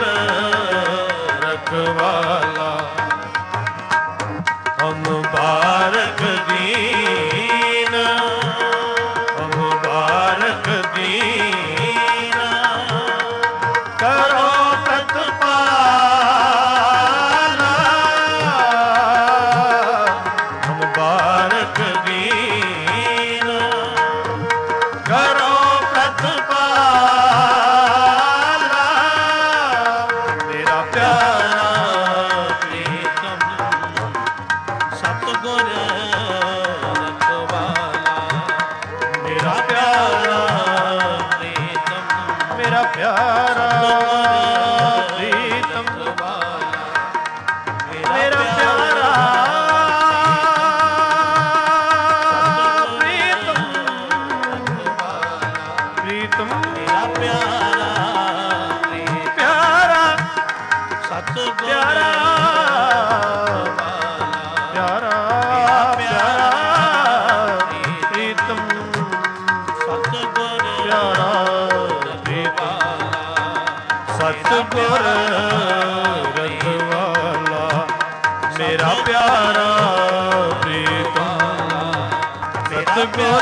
Speaker 1: ਰਖਵਾਲਾ। ਹਮ ਬਾਰਕ ਦੀਨ, ਹਮ ਬਾਰਕ ਦੀਨ, ਕਰੋ ਪ੍ਰਤਪਾਲਾ। ਹਮ ਬਾਰਕ ਦੀਨ, ਕਰੋ ਪ੍ਰਤਪਾਲਾ। ਮੇਰਾ ਪਿਆਰਾ ਪ੍ਰੀਤਮ ਸਤਿਗੁਰ ਰਖਵਾਲਾ, ਮੇਰਾ ਪਿਆਰਾ ਪ੍ਰੀਤਮ, ਮੇਰਾ ਪਿਆਰਾ ਪ੍ਰੀਤਮ ਰਖਵਾਲਾ, ਮੇਰਾ ਪਿਆਰਾ ਪ੍ਰੀਤਮ ਪ੍ਰੀਤਮ, ਮੇਰਾ ਪਿਆਰਾ ਪਿਆਰਾ ਸਤਿਗੁਰ ਪਿਆਰਾ ਪਿਆਰਾ ਪਿਆਰਾ ਪ੍ਰੀਤਮ ਸਤਿਗੁਰ ਪਿਆਰਾ ਪ੍ਰੀਤਮ ਸਤਿਗੁਰ ਰਖਵਾਲਾ। ਮੇਰਾ ਪਿਆਰਾ ਪ੍ਰੀਤਮ ਸਤਿਗੁਰ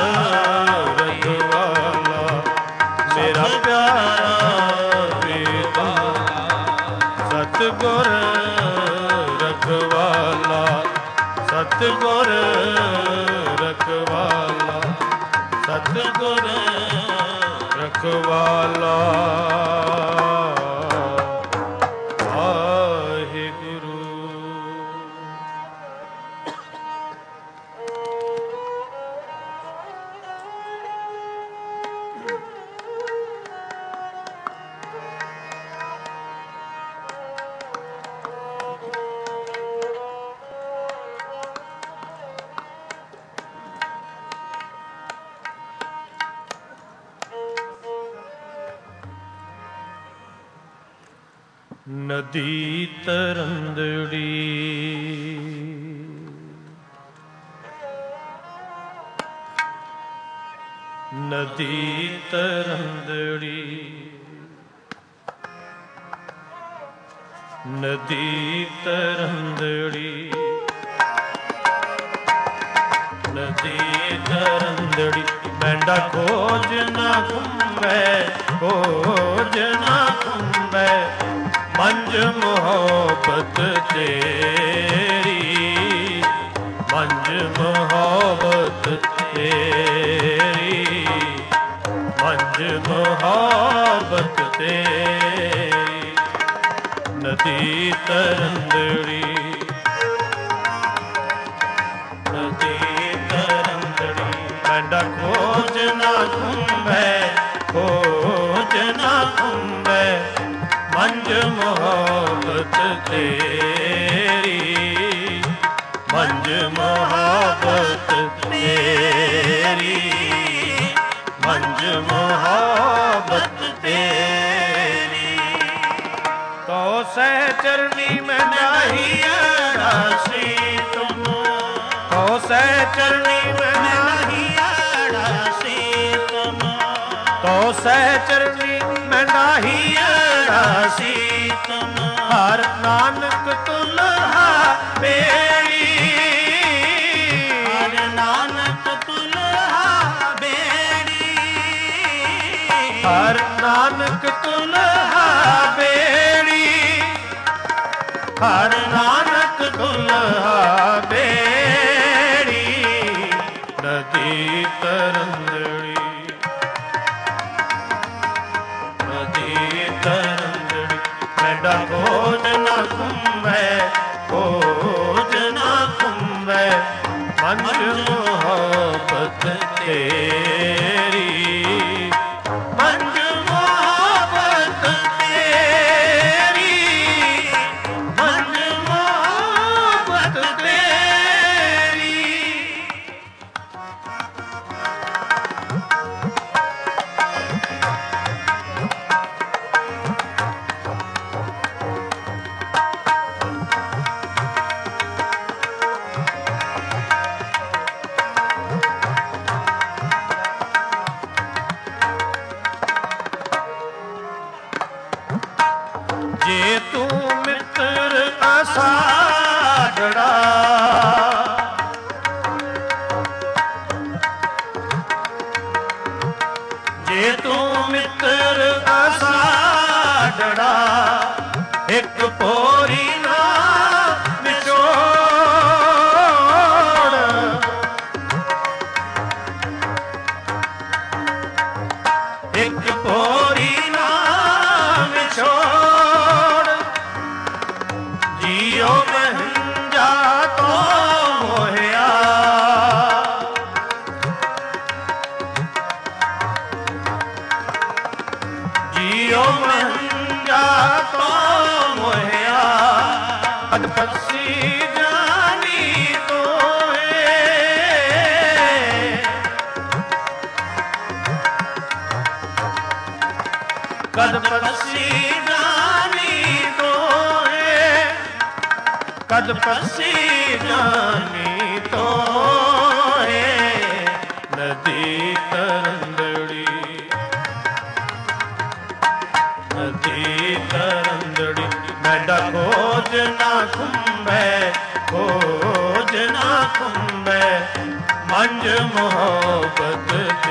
Speaker 1: ਰਖਵਾਲਾ, ਮੇਰਾ ਪਿਆਰਾ ਪ੍ਰੀਤਮ ਸਤਿਗੁਰ ਰਖਵਾਲਾ, ਸਤਿਗੁਰ ਰਖਵਾਲਾ, ਸਤਿਗੁਰ ਰਖਵਾਲਾ। ਵਾਹਿਗੁਰੂ। ਨਦੀ ਤਰੰਦੜੀ ਨਦੀ ਤਰੰਦੜੀ ਨਦੀ ਤਰੰਦੜੀ ਨਦੀ ਤਰੰਦੜੀ ਮੈਂਡਾ ਖੋਜ ਨਾ ਖੁੰਬੈ ਖੋਜ ਨਾ ਖੁੰਬੈ ਮੰਜ ਮੁਹੱਬਤ ਤੇਰੀ ਮੰਜ ਮੁਹੱਬਤ ਤੇਰੀ ਮੰਜ ਮੁਹੱਬਤ ਤੇਰੀ ਨਦੀ ਤਰੰਦੜੀ ਨਦੀ ਤਰੰਦੜੀ ਮੈਂਡਾ ਖੋਜ ਨਾ ਖੁੰਬੈ ਖੋਜ ਨਾ ਖੁੰਬੈ ਮੰਜ ਮੁਹੱਬਤ ਤੇਰੀ ਮੰਜ ਮੁਹੱਬਤ ਤੇਰੀ ਮੰਜ ਮੁਹੱਬਤ ਤੇਰੀ ਤੋ ਸਹਿ ਚਰਨੀ ਮੈਂ ਨਾਹੀ ਅੜਾਸੀ ਤੁਮ ਤੋ ਸਹਿ ਚਰਨੀ ਮੈਂ ਨਾਹੀ ਅੜਾਸੀ ਤੁਮ ਤੋ ਸਹਿ ਚਰਨੀ ਮੈਂ ਨਾਹੀ ਅੜਾਸੀ ਤੁਮ ਹਰ ਨਾਨਕ ਤੁਲਹਾ ਬੇੜੀ ਹਰ ਨਾਨਕ ਤੁਲਹਾ ਬੇੜੀ ਹਰ ਨਾਨਕ ਤੁਲਹਾ ਬੇੜੀ ਹਰ ਨਾਨਕ ਤੁਲਹਾ ਬੇੜੀ ਨਦੀ ਤਰੰਦੜੀ ਨਦੀ ਤਰੰਦੜੀ ਮੈਂਡਾ ਖੋਜ ਨਾ ਖੁੰਬੈ ਖੋਜ ਨਾ ਖੁੰਬੈ ਮੰਜ ਮੁਹੱਬਤ ਤੇਰੀ ਮੰਜ ਮੁਹੱਬਤ ਤੇਰੀ ਮੰਜ ਮੁਹੱਬਤ ਤੇਰੀ ਜੇ ਤੂੰ ਮਿੱਤਰ ਅਸਾੜੜਾ ਜੇ ਤੂੰ ਮਿੱਤਰ ਅਸਾੜੜਾ ਇੱਕ ਪੋਰੀ ਨਾ ਵਿਛੋੜ ਇੱਕ ਪੋਰੀ ਨਾ ਵਿਛੋੜ ਜੀਉ ਮਹੰਜਾ ਤੋਂ ਮੋਹਿਆ ਜੀਉ ਮਹੰਜਾ ਤੋਂ ਮੋਹਿਆ ਅਦਪਸੀ ਜਾਨੀ ਤੋਏ ਕਦ ਪਸੀ ਜਾਨੀ ਤੋਏ ਕਦ ਪਸੀ ਜਾਨੀ ਤੋਏ ਨਦੀ ਤਰੰਦੜੀ ਨਦੀ ਤਰੰਦੜੀ ਮੈਂਡਾ ਖੋਜ ਨਾ ਖੁੰਬੈ ਖੋਜ ਨਾ ਖੁੰਬੈ ਮੰਜ ਮੁਹੱਬਤ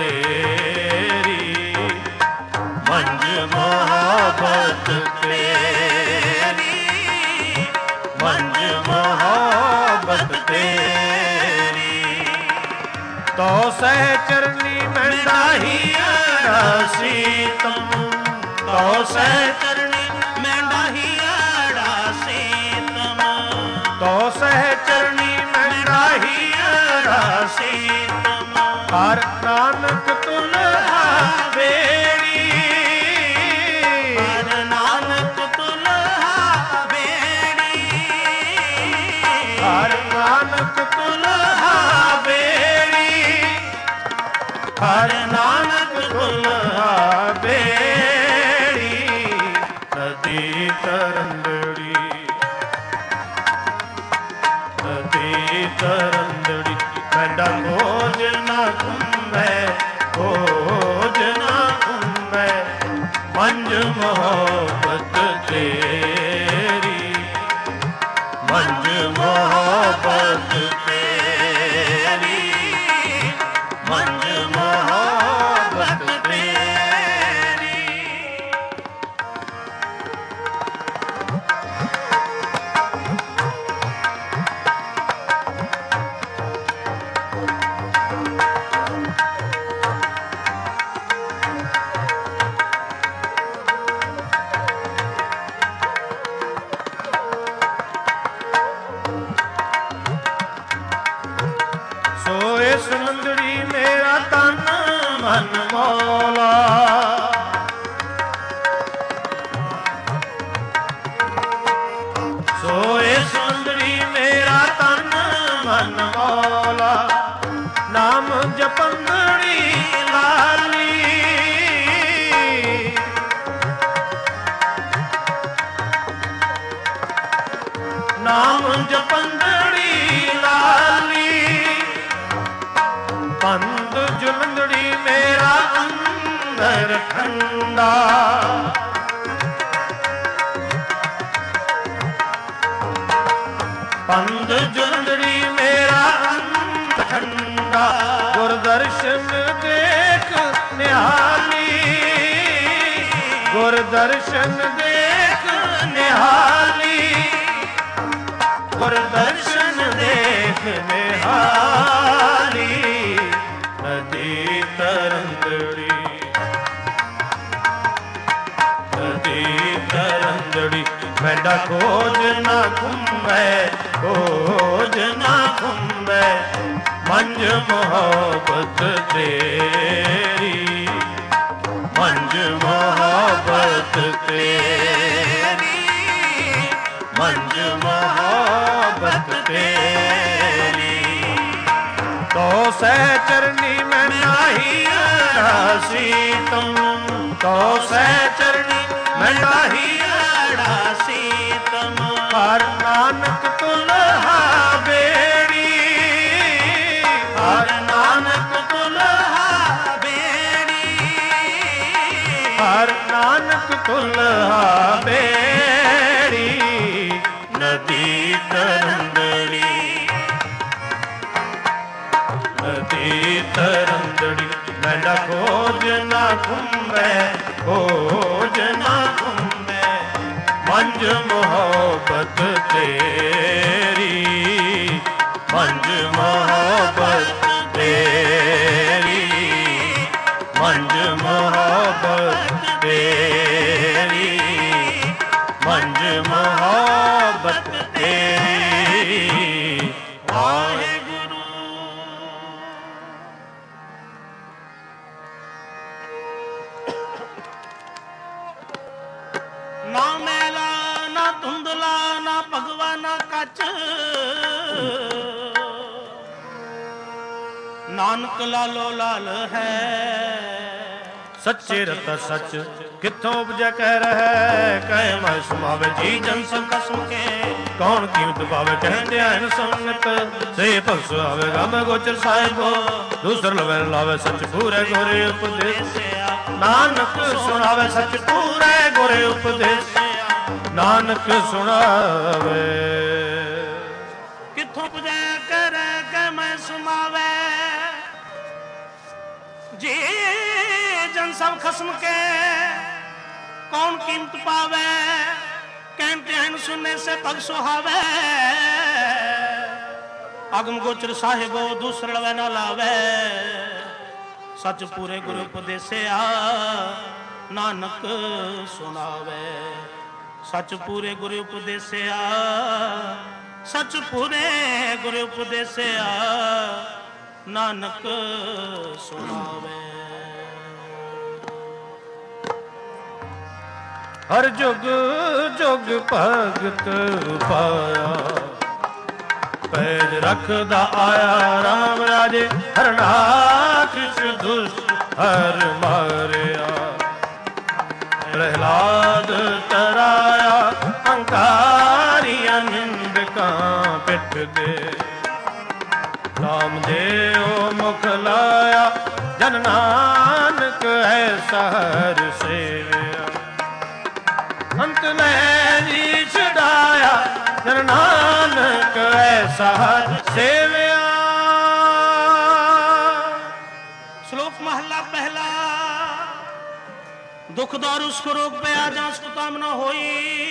Speaker 1: ਤੇਰੀ ਮੰਜ ਮੁਹੱਬਤ ਤੇਰੀ ਮੰਜ ਮੁਹੱਬਤ ਤੇਰੀ ਤੋ ਸਹਿ ਚਰਨੀ ਮੈਂ ਨਾਹੀ ਅੜਾਸੀ ਤੁਮ ਤੋ ਸਹਿ ਚਰਨੀ ਮੈਂ ਨਾਹੀ ਅੜਾਸੀ ਤੁਮ ਤੋ ਸਹਿ ਚਰਨੀ ਮੈਂ ਨਾਹੀ ਅੜਾਸੀ ਤੁਮ ਹਰ ਨਾਨਕ ਤੁਲਹਾ ਬੇੜੀ ਹਰ ਨਾਨਕ ਤੁਲਹਾ ਬੇੜੀ ਹਰ ਨਾਨਕ ਤੁਲਹਾ ਬੇੜੀ ਹਰ ਨਾਨਕ ਤੁਲਹਾ ਬੇੜੀ ਨਦੀ ਤਰਨ ਪੰਦੜੀ ਲਾਲੀ, ਪੰਦ ਜੁਲੰਦੜੀ ਮੇਰਾ ਅੰਦਰ ਠੰਡਾ, ਪੰਦ ਜੁਲੰਦੜੀ ਮੇਰਾ ਅੰਦਰ ਠੰਡਾ, ਗੁਰ ਦਰਸ਼ਨ ਦੇਖ ਨਿਹਾਲੀ, ਗੁਰ ਦਰਸ਼ਨ ਦੇਖ ਨਿਹਾਲੀ, ਗੁਰ ਦਰਸ਼ਨ ਦੇਖ ਨਿਹਾਲੀ, ਨਦੀ ਤਰੰਦੜੀ, ਨਦੀ ਤਰੰਦੜੀ ਮੈਡਾ ਖੋਜ ਨਾ ਘੁੰਮੈ, ਖੋਜ ਨਾ ਘੁੰਮੈ, ਮੰਜ ਮੁਹੱਬਤ ਤੇਰੀ, ਮੰਜ ਮੁਹੱਬਤ ਤੇਰੀ, ਮੰਜ ਮੁਹੱਬਤ ਤੇਰੀ, ਤੋ ਸਹਿ ਚਰਨੀ ਮੈਂ ਨਾਹੀ ਅੜਾਸੀ ਤੁਮ, ਤੋ ਸਹਿ ਚਰਨੀ ਮੈਂ ਨਾਹੀ ਅੜਾਸੀ ਤੁਮ, ਹਰ ਨਾਨਕ ਤੁਲਹਾ ਬੇੜੀ, ਹਰ ਨਾਨਕ ਤੁਲਹਾ ਬੇੜੀ, ਹਰ ਨਾਨਕ ਤੁਲਹਾ ਬੇੜੀ, ਨਦੀ ਤਰੰਦੜੀ, ਨਦੀ ਤਰੰਦੜੀ ਮੈਡਾ ਖੋਜ ਨਾ ਘੁੰਮੈ, ਖੋਜ ਨਾ ਘੁੰਮੈ, ਮੰਜ ਮੁਹੱਬਤ ਤੇਰੀ, ਮੰਜ ਮੁਹੱਬਤ ਤੇਰੀ, ਮੰਜ ਮੁਹੱਬਤ ਤੇਰੀ, ਮੰਜ ਮੁਹੱਬਤ ਤੇਰੀ, ਵਾਹਿਗੁਰੂ।
Speaker 2: ਨਾ ਮੈਲਾ ਨਾ ਧੁੰਦਲਾ ਨਾ ਭਗਵਾ ਨਾ ਕੱਚ, ਨਾਨਕ ਲਾਲੋ ਲਾਲ ਹੈ।
Speaker 1: ਸੱਚੇ ਰਤਾ ਸੱਚ ਕਿੱਥੋਂ ਉਪਜੈ ਕਹਿ ਰਹਿ, ਕਹਿ ਮੈਂ ਸੁਮਾਵੇ ਜੀ ਜਨ ਸਭ ਕਸਮ ਕੇ, ਕੌਣ ਕੀਮਤ ਪਾਵੇ ਕਹਿੰਦੇ ਹਨ ਸੰਗਤ, ਸੇ ਭਗਤ ਆਵੇਗਾ ਮੈਂ ਗੋਚਰ ਸਾਹਿਬੋ, ਦੂਸਰ ਲਵੇ ਲਾਵੇ ਸੱਚ ਪੂਰੇ ਗੁਰੇ ਉਪਦੇਸਿਆ, ਨਾਨਕ ਸੁਣਾਵੇ ਸੱਚ ਪੂਰੇ ਗੁਰੇ ਉਪਦੇਸਿਆ, ਨਾਨਕ ਸੁਣਾਵੇ।
Speaker 2: ਕਿੱਥੋਂ ਪੁਜੈ ਕਰੈ ਕਹਿ ਮੈਂ ਸੁਮਾਵੇ, ਜੀ ਜਨ ਸਭ ਖਸਮ ਕੇ, कौन कीमत पावे कहते हैं सुनने से पग सुहावे, अगम गोचर साहिबो दूसर लवे ना लावे, सच पूरे गुरु उपदेसिया नानक सुनावे, सच पूरे गुरु उपदेसिया, सच पूरे गुरु उपदेसिया नानक सुनावे।
Speaker 1: हर जुग जुग भगत पाया, पैज रखदा आया राम राजे, हरनाक्ष दुष्ट हर मारिया, प्रहलाद तराया अंकारिया निंदका पिठ दे, रामदेव मुख लाया जन नानक ऐसा हर सेविया, अंत में जी छुड़ाया जन नानक ऐसा सेविया।
Speaker 2: श्लोक महला पहला। दुख दारू उसको रोग पे आ जा उसको काम न होई,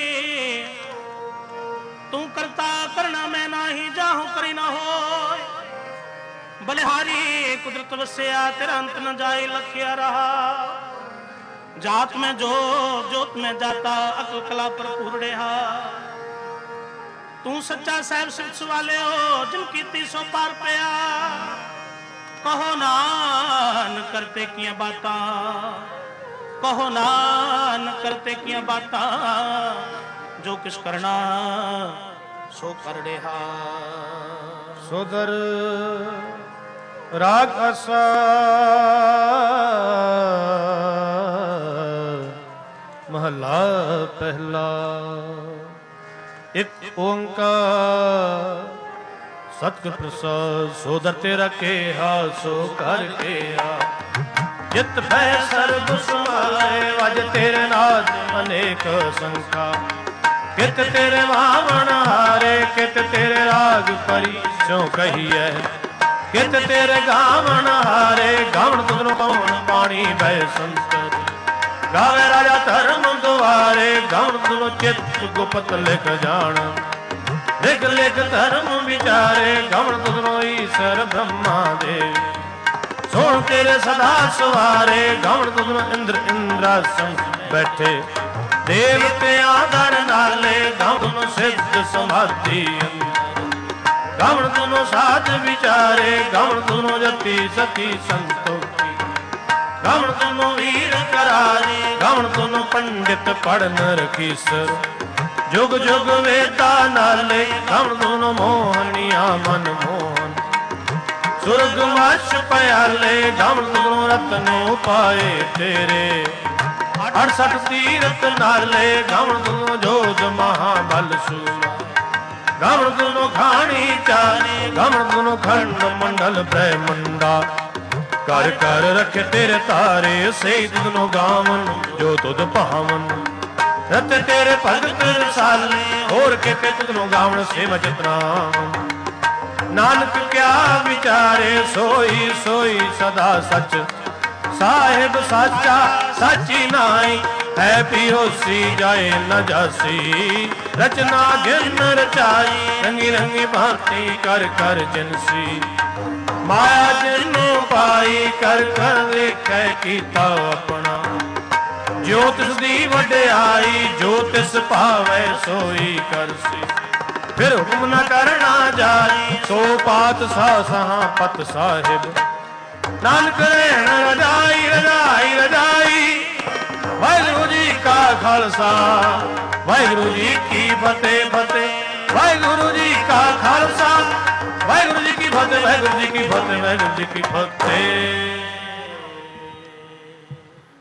Speaker 2: तू करता करना मैं ना ही जाहूं करी ना हो, बलिहारी कुदरत वस्या तेरा अंत न जाए लखिया रहा, जात में जो जोत में जाता अकल कला पर पूर्णेहा, तू सच्चा साहब सिर्फ वाले हो जिनकी तीसो पार पया, कहो नान करते किया बाता, कहो नान करते किया बाता, जो किस करना सो कर डेहा।
Speaker 1: सोदर राग असा महला पहला। ਇੱਕ ਓੰਕਾਰ ਸਤਿਗੁਰ ਪ੍ਰਸਾਦ। ਸੋ ਦਰ ਤੇਰਾ ਕੇਹਾ ਸੋ ਕਰ ਕੇਹਾ, ਜਿਤ ਭੈ ਸਰਬ ਸਮਾਏ। ਵਜ ਤੇਰੇ ਨਾਦ ਅਨੇਕ ਸੰਖਾ, ਕਿਤ ਤੇਰੇ ਵਾਵਣ ਹਾਰੇ। ਕਿਤ ਤੇਰੇ ਰਾਗ ਪਰੀ ਸੋ ਕਹੀਐ, ਕਿਤ ਤੇਰੇ ਗਾਵਣ ਹਾਰੇ। ਗਾਵਣ ਤੁਧਨੋ ਪਵਨ ਪਾਣੀ ਬੈ ਸੰਤਰ, ਗਾਵੇ ਰਾਜਾ ਧਰਮ ਦੁਆਰੇ। ਗਾਵਣ ਤੁਧਨੋ ਚਿਤ ਗੁਪਤ ਲਿਖ ਜਾਣ, ਲਿਖ ਲਿਖ ਧਰਮ ਵਿਚਾਰੇ। ਗਾਵਣ ਤੁਧਨੋ ਈਸ਼ਰ ਬ੍ਰਹਮਾ ਦੇ, ਸੋਣ ਤੇਰੇ ਸਦਾ ਸਵਾਰੇ। ਗਾਵਣ ਤੁਧਨੋ ਇੰਦਰ ਇੰਦਰਾਸਨ ਬੈਠੇ, ਦੇਵਤਿਆਂ ਦਰ ਨਾਲੇ। ਗਾਵਣ ਤੁਧਨੋ ਸਿੱਧ ਸਮਾਧੀ ਅੰਦਰ, ਗਾਵਣ ਤੁਧਨੋ ਸਾਧ ਵਿਚਾਰੇ। ਗਾਵਣ ਤੁਧਨੋ ਜਤੀ ਸਤੀ ਸੰਤੋਖੀ, ਗਾਵਣ ਤੁਧਨੋ ਵੀਰ ਕਰਾਰੇ। ਗਾਵਣ ਤੁਧਨੋ ਪੰਡਿਤ ਪੜਨ ਰਖੀਸਰ, ਜੁਗ ਜੁਗ ਵੇਦਾ ਨਾਲੇ। ਗਾਵਣ ਤੁਧਨੋ ਮੋਹਨੀਆ ਮਨ ਮੋਹਨ, ਸੁਰਗ ਮਛ ਪਿਆਲੇ। ਗਾਵਣ ਤੁਧਨੋ ਰਤਨੋ ਪਾਏ ਤੇਰੇ, ਅੜਸਠ ਤੀਰਥ ਨਾਲੇ। ਗਾਵਣ ਤੁਧਨੋ ਜੋਧ ਮਹਾਬਲ ਸੂਰਾ, ਗਾਵਣ ਤੁਧਨੋ ਖਾਣੀ ਚਾਰੇ। ਗਾਵਣ ਤੁਧਨੋ ਖੰਡ ਮੰਡਲ ਬ੍ਰਹਮੰਡਾ, ਕਰ ਕਰ ਰਖੇ ਤੇਰੇ ਤਾਰੇ। ਸਹੀ ਤੁਧਨੋ ਗਾਵਨ ਜੋ ਤੁਧ ਭਾਵਨ, ਰਤ ਤੇਰੇ ਭਗਤ ਰਸਾਲੇ। ਹੋਰ ਕਿਤੇ ਤੁਧਨੋ ਗਾਵਨ ਸੇਵਾ ਚਿਤਰਾਮ, ਨਾਨਕ ਕਿਆ ਵਿਚਾਰੇ। ਸੋਈ ਸੋਈ ਸਦਾ ਸਚ, ਸਾਹਿਬ ਸਾਚਾ ਸਾਚੀ ਨਾਈ। ਹੈ ਪੀ ਹੋਸੀ ਜਾਏ ਨ ਜਾਸੀ, ਰਚਨਾ ਗਿਨ ਰਚਾਈ। ਰੰਗੀ ਰੰਗੀ ਭਾਂਤੀ ਕਰ ਕਰ ਜਿਨਸੀ, ਮਾਇਆ ਜਿਨੂੰ ਪਾਈ। ਕਰ ਕਰ ਵੇਖੈ ਕੀਤਾ ਆਪਣਾ, ਜੋ ਤਿਸ ਦੀ ਵਡਿਆਈ। ਜੋ ਤਿਸ ਭਾਵੈ ਸੋਈ ਕਰਸੀ, ਫਿਰ ਹੁਕਮ ਨ ਕਰਨਾ ਜਾਈ। ਸੋ ਪਾਤਸ਼ਾਹ ਸਾਹਾਂ ਪਤ ਸਾਹਿਬ, ਨਾਨਕ ਰਹਿਣ ਰਜਾਈ ਰਜਾਈ ਰਜਾਈ। ਵਾਹਿਗੁਰੂ ਜੀ ਕਾ ਖਾਲਸਾ, ਵਾਹਿਗੁਰੂ ਜੀ ਕੀ ਫਤਿਹ ਫਤਿਹ। ਵਾਹਿਗੁਰੂ ਜੀ ਕਾ ਖਾਲਸਾ, ਵਾਹਿਗੁਰੂ ਜੀ ਕੀ ਫਤਿਹ। ਵਾਹਿਗੁਰੂ ਜੀ ਕੀ ਫਤਿਹ, ਵਾਹਿਗੁਰੂ ਜੀ ਕੀ ਫਤਿਹ।